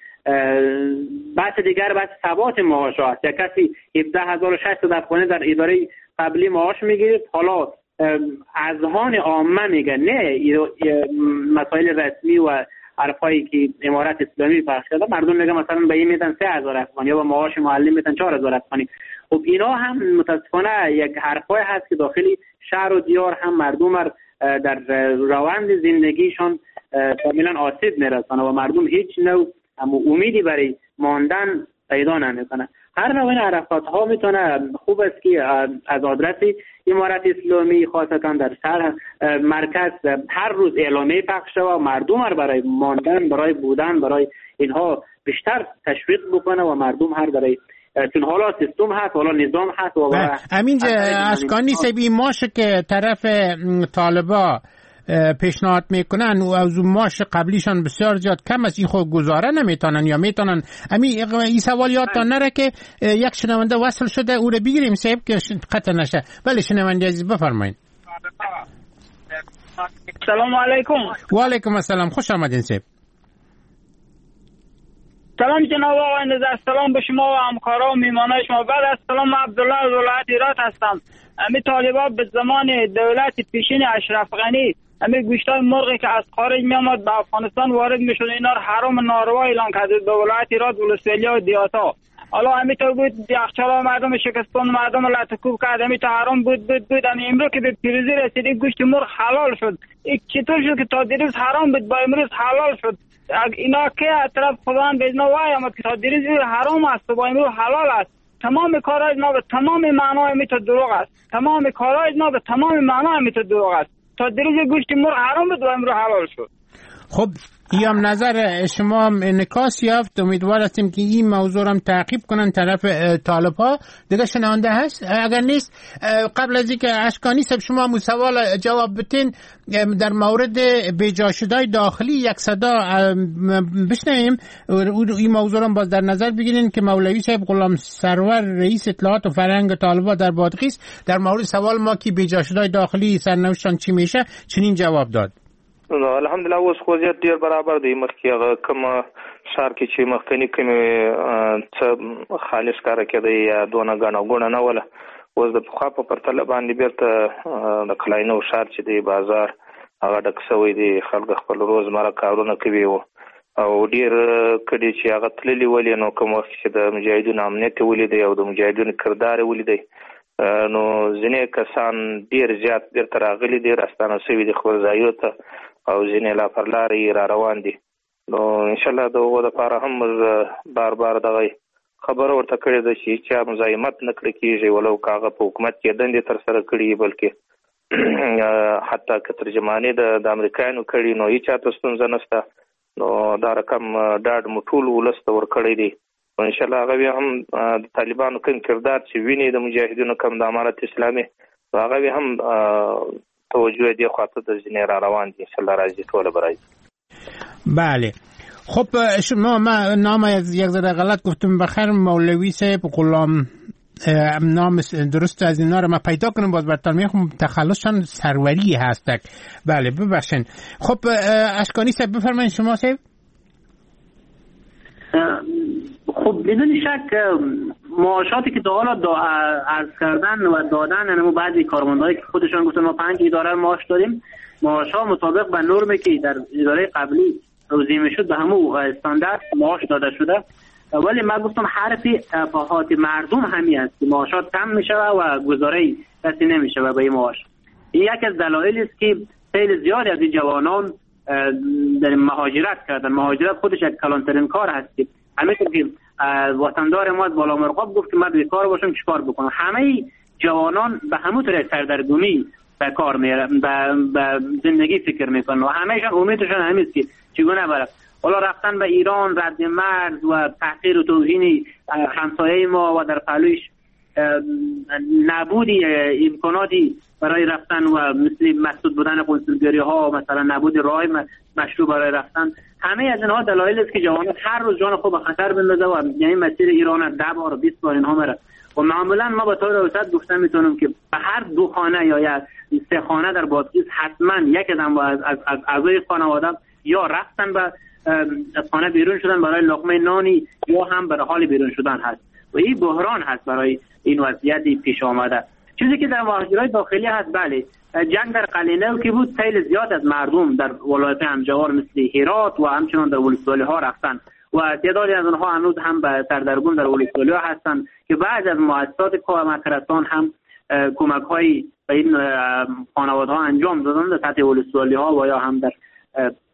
[SPEAKER 12] بحث دیگر بحث ثبات معاش هست. یک کسی هفده هزار و ششصد افغانی در اداره قبلی معاش میگیرد، حالا اذهان عامه میگه نه مسائل رسمی و حرفایی که امارت اسلامی پخش کرده، مردم میگه مثلا به این میدن سه هزار افغانی یا به معاش معلم میدن چهار هزار افغانی. خب اینا هم متاسفانه یک حرفای هست که داخلی شهر و دیار هم مردم در روند زندگیشان کاملا آسیب میرسانه و مردم هیچ نوع امیدی برای ماندن پیدا نمیکنه. هر نوع این حرکات ها میتونه خوب است که از آدرس امارت اسلامی خاصتا در شهر مرکز هر روز اعلامیه پخش شود و مردم را برای ماندن، برای بودن، برای اینها بیشتر تشویق بکنه و مردم هر برای چون حالا سیستم هست، حالا نظام هست و
[SPEAKER 3] همین اشکانی سبی ماشه که طرف طالبا پیشنهاد میکنن و از ماش قبلیشان بسیار زیاد کم است، این خود گزاره نمیتونن یا میتونن. همین این سوال یادتان نره که یک شنونده وصل شده، او رو بگیریم صاحب که قطع نشه. بله شنونده عزیز بفرمایید.
[SPEAKER 13] سلام علیکم.
[SPEAKER 3] و علیکم السلام، خوش آمدین صاحب.
[SPEAKER 13] سلام جناب آقای نظر، سلام به شما و همکارا و میمانای شما. بعد از سلام، عبدالله از ولایت هرات هستم. امی طالبان به زمان دولت پیشین اشرف غنی امی گوشتای مرغی که از خارج می آمد به افغانستان وارد می شد، اینا رو حرام ناروا اعلان کرده به ولایت هرات، ولسوالی و دیاتا. حالا امی تو بود یخچال مردم شکستان مردم لاتکوب کرد، امی تو حرام بود بود بود امی امروز که به پیروزی رسید گوشت مرغ حلال شد. این چطور شد که تا دیروز حرام بود با امروز حلال شد؟ اینا که اطراف خداوند به اینا وای اما که تا دیروز حرام است و با امروز حلال است. تمام کارهای اینا به تمام معنای می تو دروغ است. تمام کارهای اینا به تمام معنای می تو دروغ است. تا دیروز گوشت مرغ حرام بود و امروز حلال شد.
[SPEAKER 3] خب این هم نظر شما انعکاس یافت. امیدوار هستیم که این موضوع هم تعقیب کنن طرف طالب ها. دیگه شنونده هست؟ اگر نیست قبل از اینکه اشکانی صاحب شما مو سوال جواب بتین در مورد بیجا شدهای داخلی یک صدا بشنویم. این موضوع هم باز در نظر بگیرین که مولوی صاحب غلام سرور رئیس اطلاعات و فرهنگ طالبا در بادغیس در مورد سوال ما که بیجا شدهای داخلی سرنوشتشان چی میشه چنین جواب داد.
[SPEAKER 5] الحمدلله اوس وضعیت ډیر برابر دی. مخکې هغه کوم ښار کې چې مخکنی کومې څه خالص کاره کېده یا دونه ګڼه ګوڼه نه وله، اوس د پخوا په پرتله باندې بیرته د کلاینو ښار چې دی بازار هغه ډک شوی دی، خلک خپل روزمره کارونه کوي او ډیر کډې چې هغه تللي ولې نو کوم وخت چې د مجاهدینو امنیت ولیدی او د مجاهدینو کردار ولیدی نو ځینې کسان ډیر زیات بیرته راغلي دي، راستانه شوي دي خپل ځایونو ته او ځینې لا پر لارې را روان دي. نو انشاءالله د هغو دپاره هم بار بار دغه خبره ورته کړې ده چې هیچا مزاحمت نه کړی کېږي، ولو که هغه په حکومت کې دندې ترسره کړي بلکې حتی که ترجماني د امریکایانو کړي نو هیچا ته ستونزه نشته. نو دا رقم ډاډ مو ټول ولس ته ورکړی دی. انشاءالله هغه بیا هم د طالبانو کوم کردار چې ویني د مجاهدینو کوم د امارت اسلامي هغه بیا هم توجه دی خاطر د ځینې را روان دي. انشاءالله راځي ټوله به راځي.
[SPEAKER 3] بله خب شما ما نام از یک ذره غلط گفتم بخیر مولوی صاحب غلام نام درست از اینا رو ما پیدا کنم باز براتون میخوام تخلصشان سروری هستک. بله ببخشید. خب اشکانی صاحب بفرمایید شما صاحب.
[SPEAKER 12] خب بدون شک معاشاتی که تا حالا عرض کردن و دادن، یعنی بعضی کارمندایی که خودشان گفتن ما پنج اداره معاش داریم، معاشا مطابق به نرمی که در اداره قبلی توزیع میشد به همون استاندارد معاش داده شده. ولی من گفتم حرفی افاهات مردم همین است که معاشات کم میشه و گزاره کسی نمیشه به این معاش. این یکی از دلایلی است که خیلی زیادی از این جوانان در مهاجرت کردن. مهاجرت خودش یک کلانترین کار هست که همینطور که وطندار ما بالا مرغاب گفت که من بیکار باشم چیکار بکنم، همه جوانان به همون طریق سردرگمی به کار میرن، به, به زندگی فکر میکنن و همهشان امیدشان همین است که چگونه بره. حالا رفتن به ایران رد مرز و تحقیر و توهین همسایه ما و در پهلویش نبودی امکاناتی برای رفتن و مثل مسدود بودن کنسولگری ها، مثلا نبود راه مشروع برای رفتن، همه از اینها دلایل است که جوانان هر روز جان خود به خطر بندازه و یعنی مسیر ایران ده بار و بیست بار اینها میره. و معمولا ما به طور اوسط گفتم میتونم که به هر دو خانه یا سه خانه در بادغیس حتما یک از از از اعضای خانواده یا رفتن به از خانه بیرون شدن برای لقمه نانی یا هم برای حال بیرون شدن هست و این بحران هست برای این وضعیتی پیش آمده. چیزی که در مهاجرت داخلی هست، بله جنگ در قلینو که بود خیلی زیاد از مردم در ولایت همجوار مثل هرات و همچنان در ولسوالی ها رفتن و تعدادی از اونها هنوز هم به سردرگم در ولسوالی ها هستن که بعضی از مؤسسات کمک رسان هم کمک هایی به این خانواده ها انجام دادن در سطح ولسوالی ها و یا هم در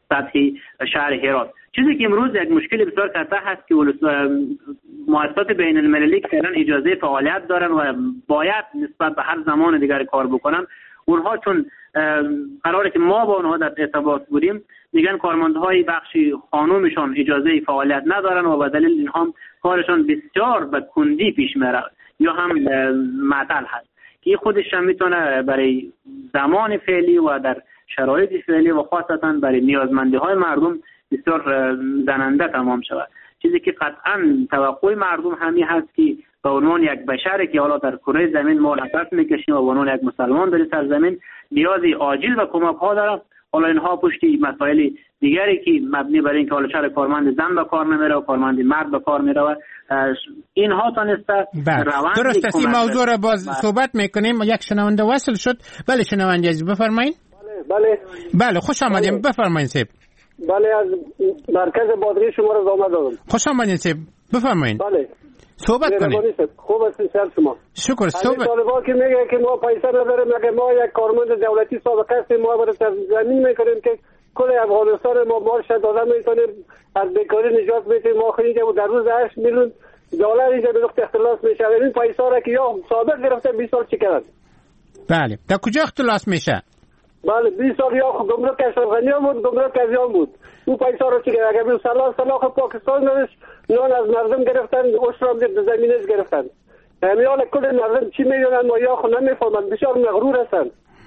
[SPEAKER 12] سطحی شهر هرات. چیزی که امروز یک مشکل بسیار کثیف هست که مؤسسات بین المللی که فعلا اجازه فعالیت دارن و باید نسبت به هر زمان دیگر کار بکنن، اونها چون قراره که ما با اونها در ارتباط بودیم میگن کارمندهای بخش خانومشان اجازه فعالیت ندارن و به دلیل اینها کارشان بسیار به کندی پیش میره یا هم معطل هست که خودش هم میتونه برای زمان فعلی و در شرایط فعلی و خاصتا برای نیازمندی های مردم بسیار زننده تمام شود. چیزی که قطعا توقع مردم همین هست که به عنوان یک بشری که حالا در کره زمین ما نفس میکشیم و به عنوان یک مسلمان در سرزمین نیازی عاجل و کمک ها دارد. حالا اینها پشتی مسائل دیگری که مبنی بر اینکه حالا چرا کارمند زن به کار نمیره و کارمند مرد به کار میره و اینها تونسته روند
[SPEAKER 3] درست است. این موضوع را باز صحبت میکنیم. یک شنونده وصل شد. بله شنونده عزیز بفرمایید.
[SPEAKER 8] بله
[SPEAKER 3] بله خوش آمدید. بفرمایید سیب.
[SPEAKER 8] بله از مرکز بادغیس شما را زامه دادم.
[SPEAKER 3] خوش آمدید سیب. بفرمایید.
[SPEAKER 8] بله
[SPEAKER 3] صحبت کنید.
[SPEAKER 8] خوب است سر شما.
[SPEAKER 3] شکر. صحبت.
[SPEAKER 8] طالبان که میگه که ما پیسه نداریم، مگه ما یک کارمند دولتی سابقه هستیم، ما برای زمین میکنیم که کل افغانستان ما مارش داده میکنیم، از بیکاری نجات میدیم. ما خریدیم و در روز هشت میلیون دلار اینجا به وقت اختلاس میشه. این پیسه را که یا سابق گرفته بیست سال چی کردن؟
[SPEAKER 3] بله. در کجا اختلاس میشه؟
[SPEAKER 8] بله بیست سال یا گمرک اشرف بود، گمرک ازیان بود. اون پیسه را چی کردن؟ اگر سلاح سلاح پاکستان نداشت نان از مردم گرفتن، عشر هم زمینش گرفتن. همیال کل مردم چی میدونن ما یا خود نمیفهمن، بسیار مغرور هستن.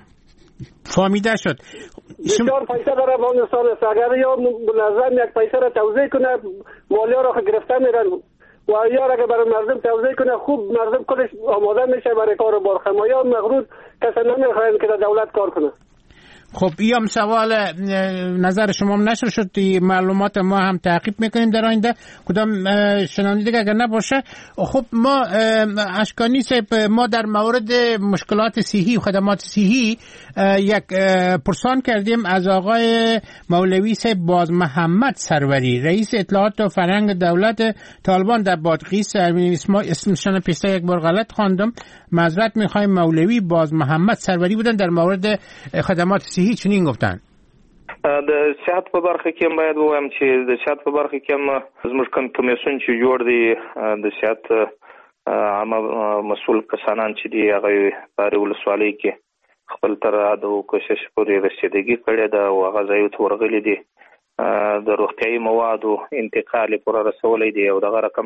[SPEAKER 3] فهمیده شد.
[SPEAKER 8] بسیار پیسه داره افغانستان است. اگر یا منظم یک پیسه را توزیع کنه مالی را گرفته میرن و یا اگر برای مردم توزیع کنه خوب مردم کلش آماده میشه برای کار برخه. ما یا مغرور کسی نمیخواهیم که دولت کار کنه.
[SPEAKER 3] خب این سوال نظر شما هم نشر شد. معلومات ما هم تعقیب میکنیم در آینده. کدام شنونده دیگه اگر نباشه. خب ما اشکانی صاحب ما در مورد مشکلات صحی و خدمات صحی یک پرسان کردیم از آقای مولوی صاحب باز محمد سروری، رئیس اطلاعات و فرهنگ دولت طالبان در بادغیس. اسمشان پیسته یک بار غلط خواندم، معذرت میخوایم. مولوی باز محمد سروری بودن در مورد خدمات صحی چنین گفتن.
[SPEAKER 5] د صحت په برخه کې باید وایم چې د صحت په برخه کې زموږ کوم کمیسیون چې جوړ دی د صحت عامه مسؤل کسانان چې دی هغه په ولسوالۍ کې خپل تر حد او کوشش پورې رسیدګي کړې ده او هغه ځای ته ورغلي دي د روغتیايي موادو انتقال پورې رسولې دي او دغه رقم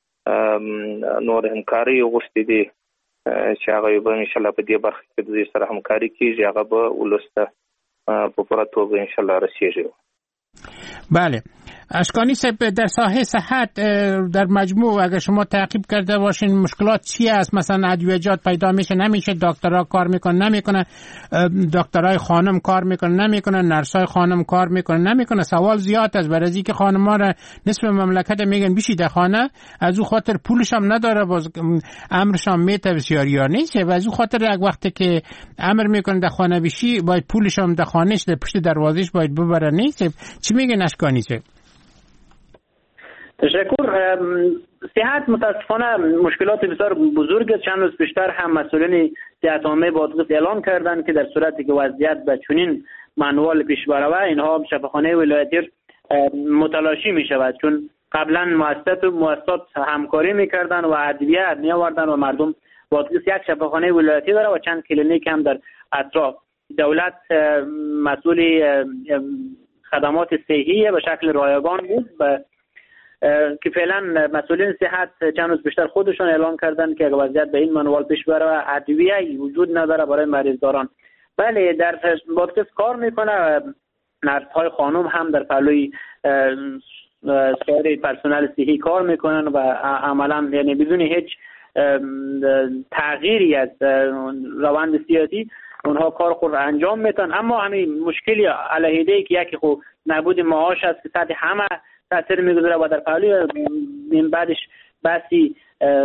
[SPEAKER 5] نور همکاري غوښتي دي چې هغه به ان شاء الله په دې برخه کې د سره همکاري کیږي، هغه به ولسته په پوره توګه ان شاء الله رسیږي.
[SPEAKER 3] بله اشکانی صاحب در ساحه صحت در مجموع اگر شما تعقیب کرده باشین مشکلات چی است؟ مثلا ادویجات پیدا میشه نمیشه، دکترها کار میکنن نمیکنن، دکترای خانم کار میکنن نمیکنن، نرسای خانم کار میکنن نمیکنن. سوال زیاد است برای اینکه خانم‌ها را نصف مملکت میگن بیشی در خانه، از او خاطر پولش هم نداره، باز امرش هم میته بسیار یا نیست و از او خاطر یک وقتی که امر میکنه در خانه بیشی باید پولش هم در خانهش در پشت دروازش باید ببره. نیست چی میگن اشکانی صاحب؟
[SPEAKER 12] تشکر. صحت متاسفانه مشکلات بسیار بزرگ است. چند روز پیشتر هم مسئولین صحت عامه بادغیس اعلام کردند که در صورتی که وضعیت به چنین منوال پیش بروه اینها شفاخانه ولایتی متلاشی می شود، چون قبلا مؤسسات و مؤسسات همکاری میکردن و ادویه می آوردن و مردم بادغیس یک شفاخانه ولایتی داره و چند کلینیک هم در اطراف. دولت مسئول خدمات صحی به شکل رایگان بود و که فعلا مسئولین صحت چند روز بیشتر خودشون اعلام کردن که اگر وضعیت به این منوال پیش بره ادویه وجود نداره برای مریضداران. بله در بادغیس کار میکنه، نرس‌های خانم هم در پهلوی سایر پرسنل صحی کار میکنن و عملا یعنی بدون هیچ تغییری از روند سیاسی اونها کار خود انجام میدن. اما همین مشکلی علیه‌ای که یکی خب نبود معاش است که سطح همه تاثیر میگذاره و در پهلوی این بعدش بحثی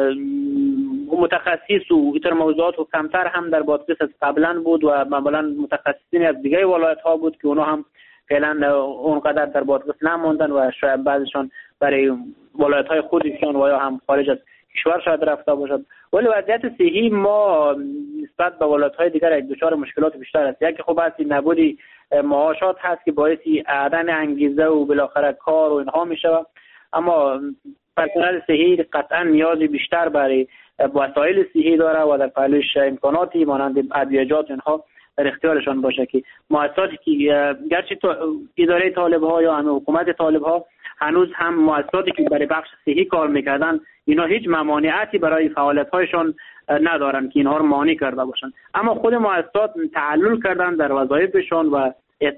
[SPEAKER 12] متخصص و ایتر موضوعات و کمتر هم در بادغیس از قبلا بود و معمولا متخصصین از دیگه ولایت ها بود که اونا هم فعلا اونقدر در بادغیس نموندن و شاید بعضشان برای ولایت های خودشان و یا هم خارج از کشور شاید رفته باشد. ولی وضعیت صحی ما نسبت به ولایت های دیگر یک دچار مشکلات بیشتر است. یکی خب بحث نبودی معاشات هست که باعث عدم انگیزه و بالاخره کار و اینها میشه. اما پرسنل صحی قطعا نیاز بیشتر برای وسایل صحی داره و در پهلوش امکاناتی مانند ادویه‌جات اینها در اختیارشان باشه که مؤسساتی که گرچه اداره طالب ها یا همه حکومت طالب ها هنوز هم مؤسساتی که برای بخش صحی کار میکردن اینا هیچ ممانعتی برای فعالیت هایشان ندارن که اینها رو مانع کرده باشن. اما خود مؤسسات تعلل کردن در وظایفشان و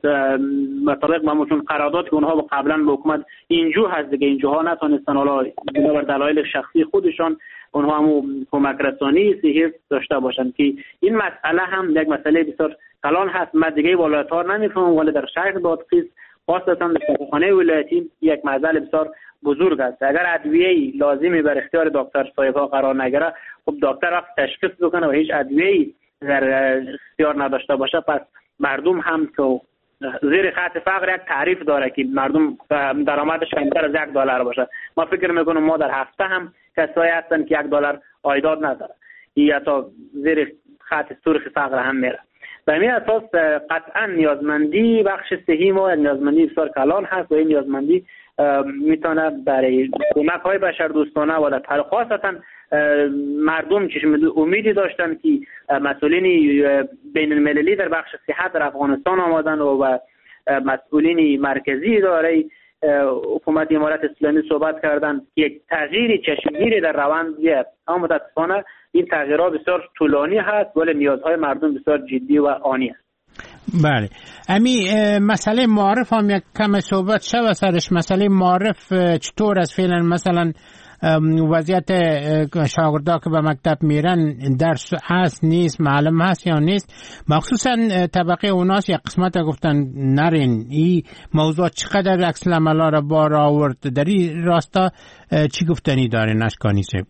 [SPEAKER 12] مطابق معمولشون قرارداد که اونها قبلا به حکومت اینجور هست دیگه اینجاها نتونستن حالا بنابر دلایل شخصی خودشان اونها هم کمک رسانی صحی داشته باشن که این مسئله هم یک مسئله بسیار کلان هست. من دیگه ولایت‌ها نمیفهمم ولی در شهر بادغیس خاصتا در شفاخانه ولایتی یک مسئله بسیار بزرگ است. اگر ادویه‌ای لازمی بر اختیار دکتر صاحب‌ها قرار نگیره خب دکتر وقت تشخیص بکنه و هیچ ادویه‌ای در اختیار نداشته باشه پس مردم هم که زیر خط فقر یک تعریف داره که مردم درآمدش کمتر از یک دلار باشه. ما فکر میکنم ما در هفته هم کسایی هستن که یک دلار عایدات نداره یا تا زیر خط سرخ فقر هم میره. به این اساس قطعا نیازمندی بخش صحی ما نیازمندی بسیار کلان هست و این نیازمندی میتونه برای کمک های بشردوستانه و در خاصتا مردم چشم امیدی داشتن که مسئولین بین المللی در بخش صحت در افغانستان آمدن و مسئولین مرکزی اداره حکومت امارت اسلامی صحبت کردن که یک تغییر چشمگیری در روند بیاد. اما متاسفانه این تغییرات بسیار طولانی هست ولی نیازهای مردم بسیار جدی و آنی است.
[SPEAKER 3] بله امی مسئله معارف هم یک کم صحبت شد سرش. مسئله معارف چطور است فعلا؟ مثلا وضعیت شاگردا که به مکتب میرن درس هست نیست، معلم هست یا نیست؟ مخصوصا طبقه اوناس یک قسمت گفتن نرین. این موضوع چقدر عکس العملا را بار آورد؟ در این راستا چی گفتنی دارین اشکانی صاحب؟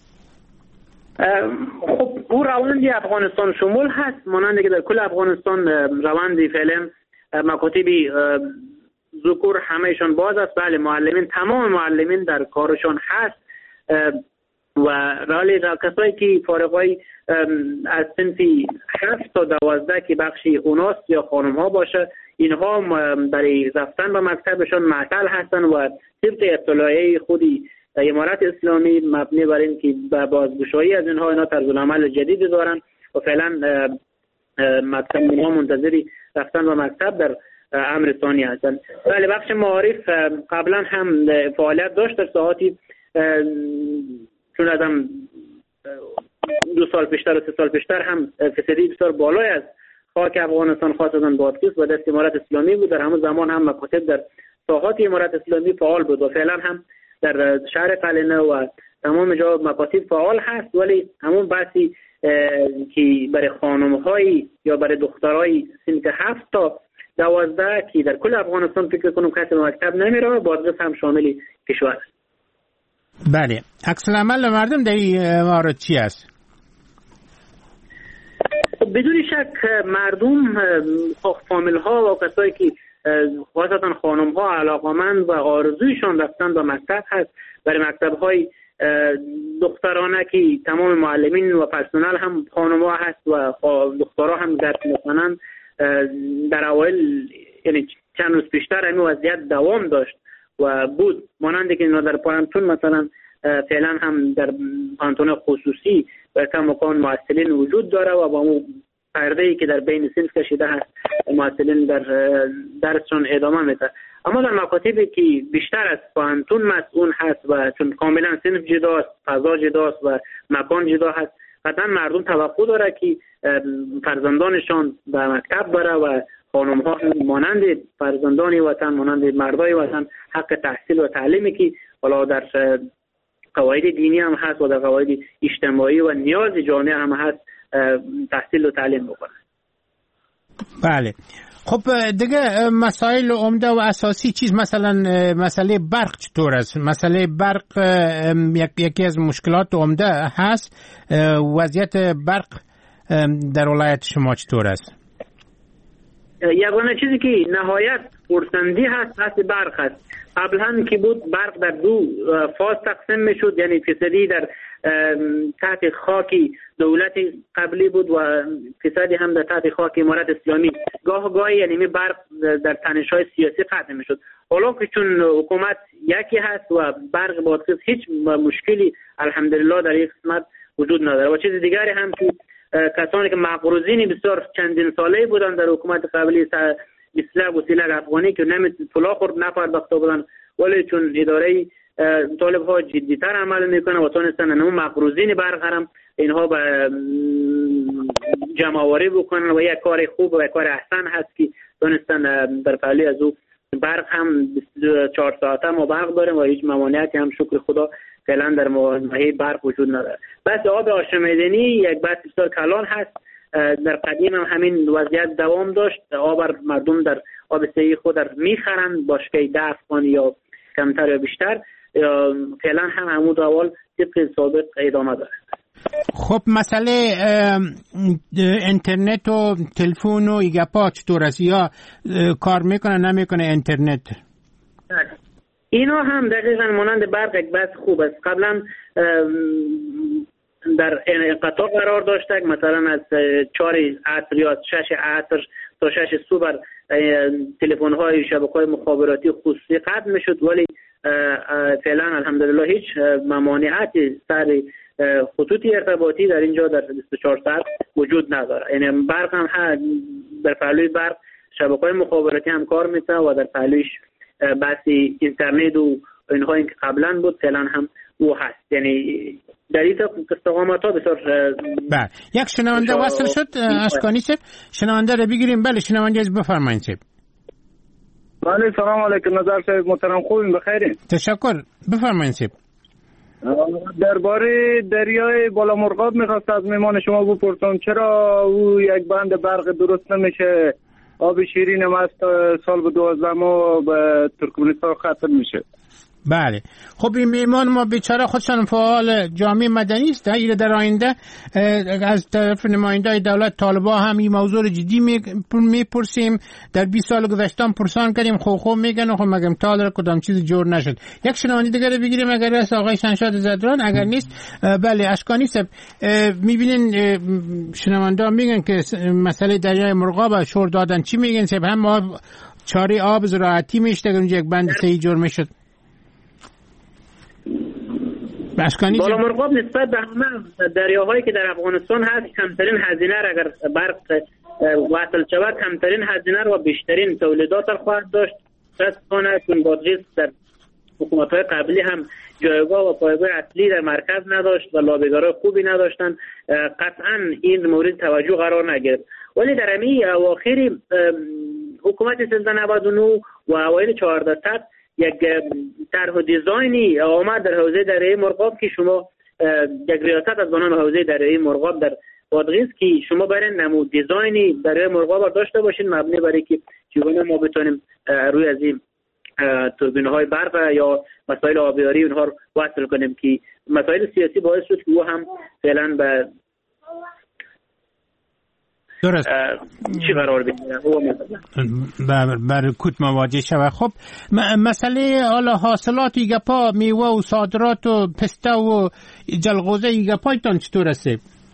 [SPEAKER 12] خب او روند افغانستان شمول هست مانند که در کل افغانستان روند فعلا مکاتب ذکور همهشان باز است. بله معلمین تمام معلمین در کارشان هست و رالی کسایی که فارغای از صنفی هفت تا دوازده که بخشی اوناس یا خانم ها باشه اینها برای رفتن به مکتبشان معطل هستن و طبق اطلاعیه خودی امارت اسلامی مبنی بر این که به بازگشایی از اینها اینا طرز العمل جدیدی دارن و فعلا مکتب اینها منتظری رفتن به مکتب در امر ثانی هستن. ولی بخش معارف قبلا هم فعالیت داشت در ساعاتی چون ازم دو سال پیشتر و سه سال پیشتر هم فیصدی بسیار بالای از خاک افغانستان خاصتا بادغیس و دست امارت اسلامی بود. در همون زمان هم مکاتب در ساحات امارت اسلامی فعال بود و فعلا هم در شهر قلعه و تمام جا مکاتب فعال هست ولی همون بحثی که برای خانم‌های یا برای دخترای سنف هفت تا دوازده که در کل افغانستان فکر کنم کسی به مکتب نمیره بادغیس هم شامل کشور است.
[SPEAKER 3] بله عکس العمل مردم در این مورد چی است؟
[SPEAKER 12] بدون شک مردم فامیل ها و کسایی که خاصتا خانم ها علاقمند و آرزویشان رفتن به مکتب هست. برای مکتب های دخترانه که تمام معلمین و پرسنل هم خانم ها هست و دخترها هم درس میخوانند در اوایل یعنی چند روز پیشتر همین وضعیت دوام داشت و بود مانند که در پانتون مثلا فعلا هم در پانتون خصوصی و کم مکان معسلین وجود داره و با اون پرده‌ای که در بین صنف کشیده هست معسلین در درسشون ادامه میده. اما در مکاتبی که بیشتر از پانتون مسئول هست و چون کاملا صنف جداست، فضا جداست و مکان جدا هست قطعا مردم توقع داره که فرزندانشان به مکتب بره و خانم ها مانند فرزندان وطن مانند مردای وطن حق تحصیل و تعلیمی که حالا در قواعد دینی هم هست و در قواعد اجتماعی و نیاز جامعه هم هست تحصیل و تعلیم بکنه.
[SPEAKER 3] بله خب دیگه مسائل عمده و اساسی چیز مثلا مسئله برق چطور است؟ مسئله برق یکی از مشکلات عمده هست. وضعیت برق در ولایت شما چطور است؟
[SPEAKER 12] یگانه چیزی که نهایت پرسندی هست هست برق هست. قبلا که بود برق در دو فاز تقسیم میشد یعنی فیصدی در تحت خاک دولت قبلی بود و فیصدی هم در تحت خاک امارت اسلامی. گاه گاهی یعنی برق در تنش‌های سیاسی قطع می‌شد. حالا که چون حکومت یکی هست و برق بادغیس هیچ مشکلی الحمدلله در این قسمت وجود نداره. و چیز دیگری هم که کسانی که مقروضین بسیار چندین ساله بودن در حکومت قبلی مثل وسیله افغانی که نمی‌تونن پولا خورد نپرداخته بودن، ولی چون اداره طالب ها جدی‌تر عمل میکنه و تونستن انو مقروضین برق هم اینها به جمع آوری بکنن و یک کار خوب و یک کار احسن هست که تونستن در پهلوی از او برق هم بیست و چهار ساعته ما برق داریم و هیچ ممانعتی هم شکر خدا فعلا در ناحیه برق وجود نداره. بس آب آشامیدنی یک بحث بسیار کلان هست. در قدیم هم همین وضعیت دوام داشت. آب مردم در آب سهی خود در میخرن باشکه ده افغانی یا کمتر یا بیشتر. فعلا هم عمود اول طبق سابق ادامه داره.
[SPEAKER 3] خب مسئله اینترنت و تلفن و ایگاپا چطور است؟ یا کار میکنه نمیکنه اینترنت؟
[SPEAKER 12] اینا هم دقیقا مانند برق یک بحث خوب است. قبلا در انقطاع قرار داشته، مثلا از چهار عصر یا از شش عصر تا شش صبح تلفن های شبکه های مخابراتی خصوصی قطع میشد، ولی فعلا الحمدلله هیچ ممانعتی سر خطوط ارتباطی در اینجا در بیست و چهار ساعت وجود نداره. یعنی برق هم در پهلوی برق شبکه های مخابراتی هم کار میکنه و در پهلویش بحثی اینترنت و اینها این که قبلا بود فعلا هم او هست. یعنی در این استقامت ها بسیار
[SPEAKER 3] بله. یک شنونده وصل شد اشکانی صاحب، شنونده رو بگیریم. بله شنونده از بفرمایید صاحب.
[SPEAKER 9] بله سلام علیکم نظر صاحب محترم، خوبین بخیرین؟
[SPEAKER 3] تشکر، بفرمایید صاحب.
[SPEAKER 9] درباره دریای بالا مرغاب میخواست از میمان شما بپرسم چرا او یک بند برق درست نمیشه؟ آب شیرین هم از سال به دوازده ماه به ترکمنستان ختم میشه.
[SPEAKER 3] بله خب این میمان ما بیچاره خودشان فعال جامعه مدنی است. ایره در آینده از طرف نماینده دولت طالبا هم این موضوع رو جدی میپرسیم. در بیست سال گذشته پرسان کردیم، خب خب میگن خب مگم طالب کدام چیز جور نشد. یک شنونده دیگه رو بگیریم اگر است آقای شنشاد زدران، اگر نیست بله اشکانی صاحب. میبینین شنونده میگن که مسئله دریای مرغاب شور دادن، چی میگن صاحب؟ هم آب چاری آب زراعتی میشته اونجا یک بند سهی جور میشد.
[SPEAKER 12] بالا مرغاب نسبت به همه دریاهایی که در افغانستان هست کمترین هزینه را اگر برق وصل شود کمترین هزینه را و بیشترین تولیدات را خواهد داشت. متاسفانه چون بادغیس در حکومت‌های قبلی هم جایگاه و پایگاه اصلی در مرکز نداشت و لابیگرای خوبی نداشتن، قطعا این مورد توجه قرار نگرفت. ولی در امی اواخر حکومت سیزده نود و نه و اوایل چهارده صد یک طرح و دیزاینی آمد در حوزه دریای مرغاب که شما یک ریاست از بنام حوزه دریای مرغاب در بادغیس که شما برای نمود دیزاینی دریای مرغاب داشته باشین مبنی برای که چگونه ما بتونیم روی از این توربین های برق یا مسائل آبیاری اونها رو وصل کنیم که مسائل سیاسی باعث شد که او هم فعلا به
[SPEAKER 3] درست
[SPEAKER 12] چی قرار بگیره
[SPEAKER 3] بر, بر کوت مواجه شود. خب مسئله حالا حاصلات ایگاپا، میوه و صادرات و پسته و جلغوزه ایگاپایتان چطور است؟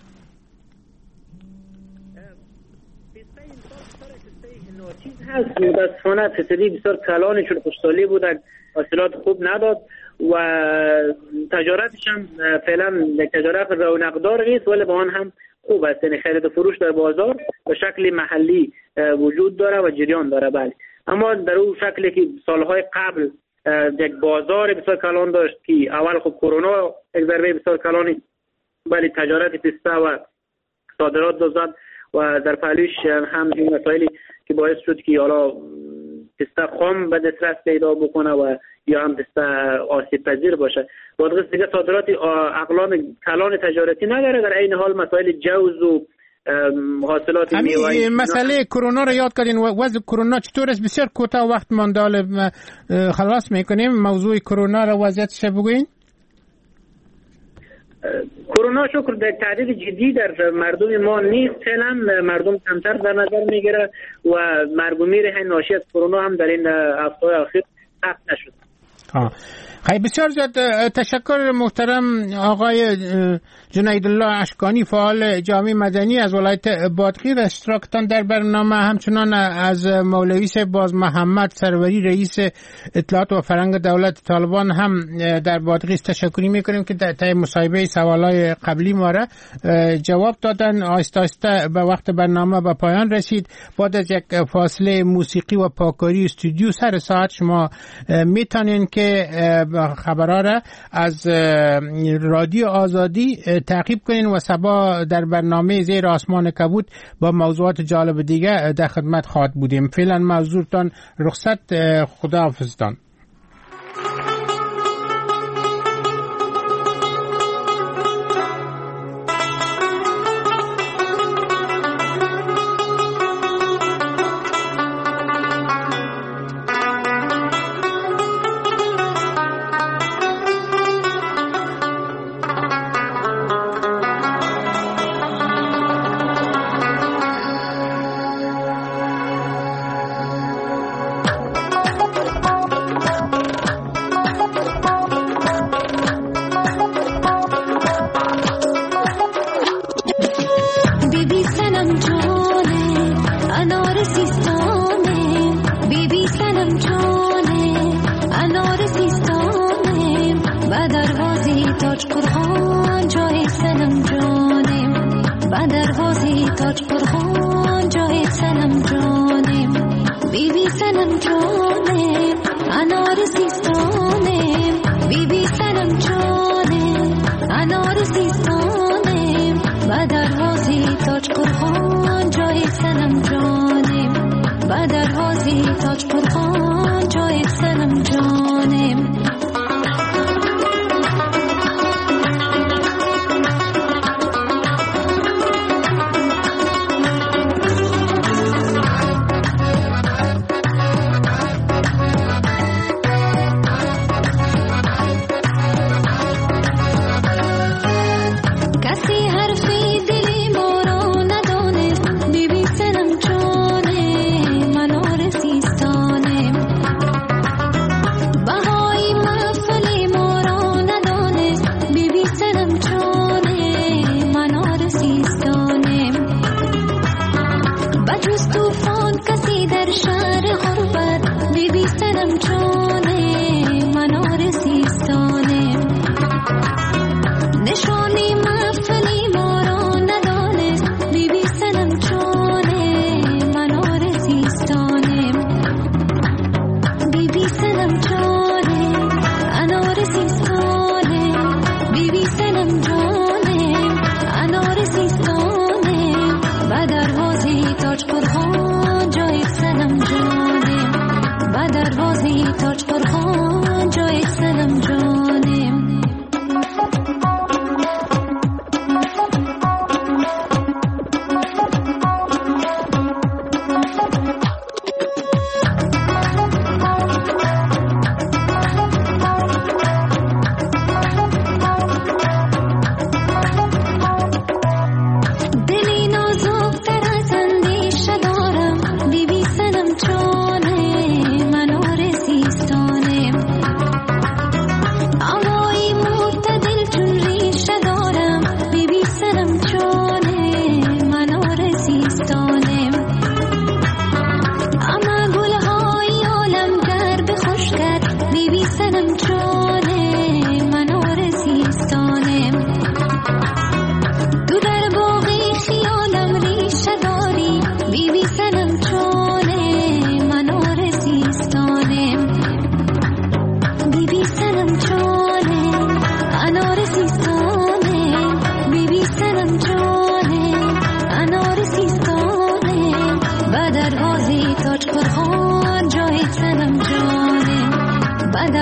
[SPEAKER 12] هست متاسفانه فصلی بسیار کلانی چون خوشسالی بود، حاصلات خوب نداد و تجارتش هم فعلا تجارت رونقدار نیست، ولی با آن هم خوب است. یعنی خرید و فروش در بازار به شکل محلی وجود داره و جریان داره. بله اما در اون شکلی که سالهای قبل یک بازار بسیار کلان داشت که اول خب کرونا یک ضربه بسیار کلانی ولی تجارت پسته و صادرات داشت و در پهلوش هم این مسائلی که باعث شد که حالا پسته خام به دسترس پیدا بکنه و یا هم پسته آسیب پذیر باشه. بادغیس دیگه صادرات اقلام کلان تجارتی نداره، در این حال مسائل جوز و حاصلات میوه.
[SPEAKER 3] مسئله کرونا رو یاد کردین، وضع کرونا چطور است؟ بسیار کوتاه وقت مانده، خلاص میکنیم موضوع کرونا رو وضعیتش بگوین.
[SPEAKER 12] کرونا شکر در تعدید جدی در مردم ما نیست، فعلا مردم کمتر در نظر میگیره و مرگ و میر ناشی از کرونا هم در این هفته اخیر ثبت نشد.
[SPEAKER 3] آه. خیلی بسیار زیاد تشکر محترم آقای جنیدالله اشکانی فعال جامعه مدنی از ولایت بادغیر اشتراکتان در برنامه. همچنان از مولوی صاحب باز محمد سروری رئیس اطلاعات و فرهنگ دولت طالبان هم در بادغیر تشکری میکنیم که در مصاحبه سوالای قبلی ما را جواب دادن. آهسته آهسته به وقت برنامه به پایان رسید. بعد از یک فاصله موسیقی و پاکاری استودیو سر ساعت شما میتونین که خبرها را از رادیو آزادی تعقیب کنین و صبا در برنامه زیر آسمان کبود با موضوعات جالب دیگه در خدمت خواهد بودیم. فعلا معذورتان رخصت، خداحافظتان.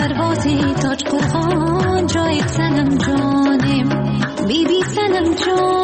[SPEAKER 14] تاج قرآن جای سنم جانم بی بی سنم جانم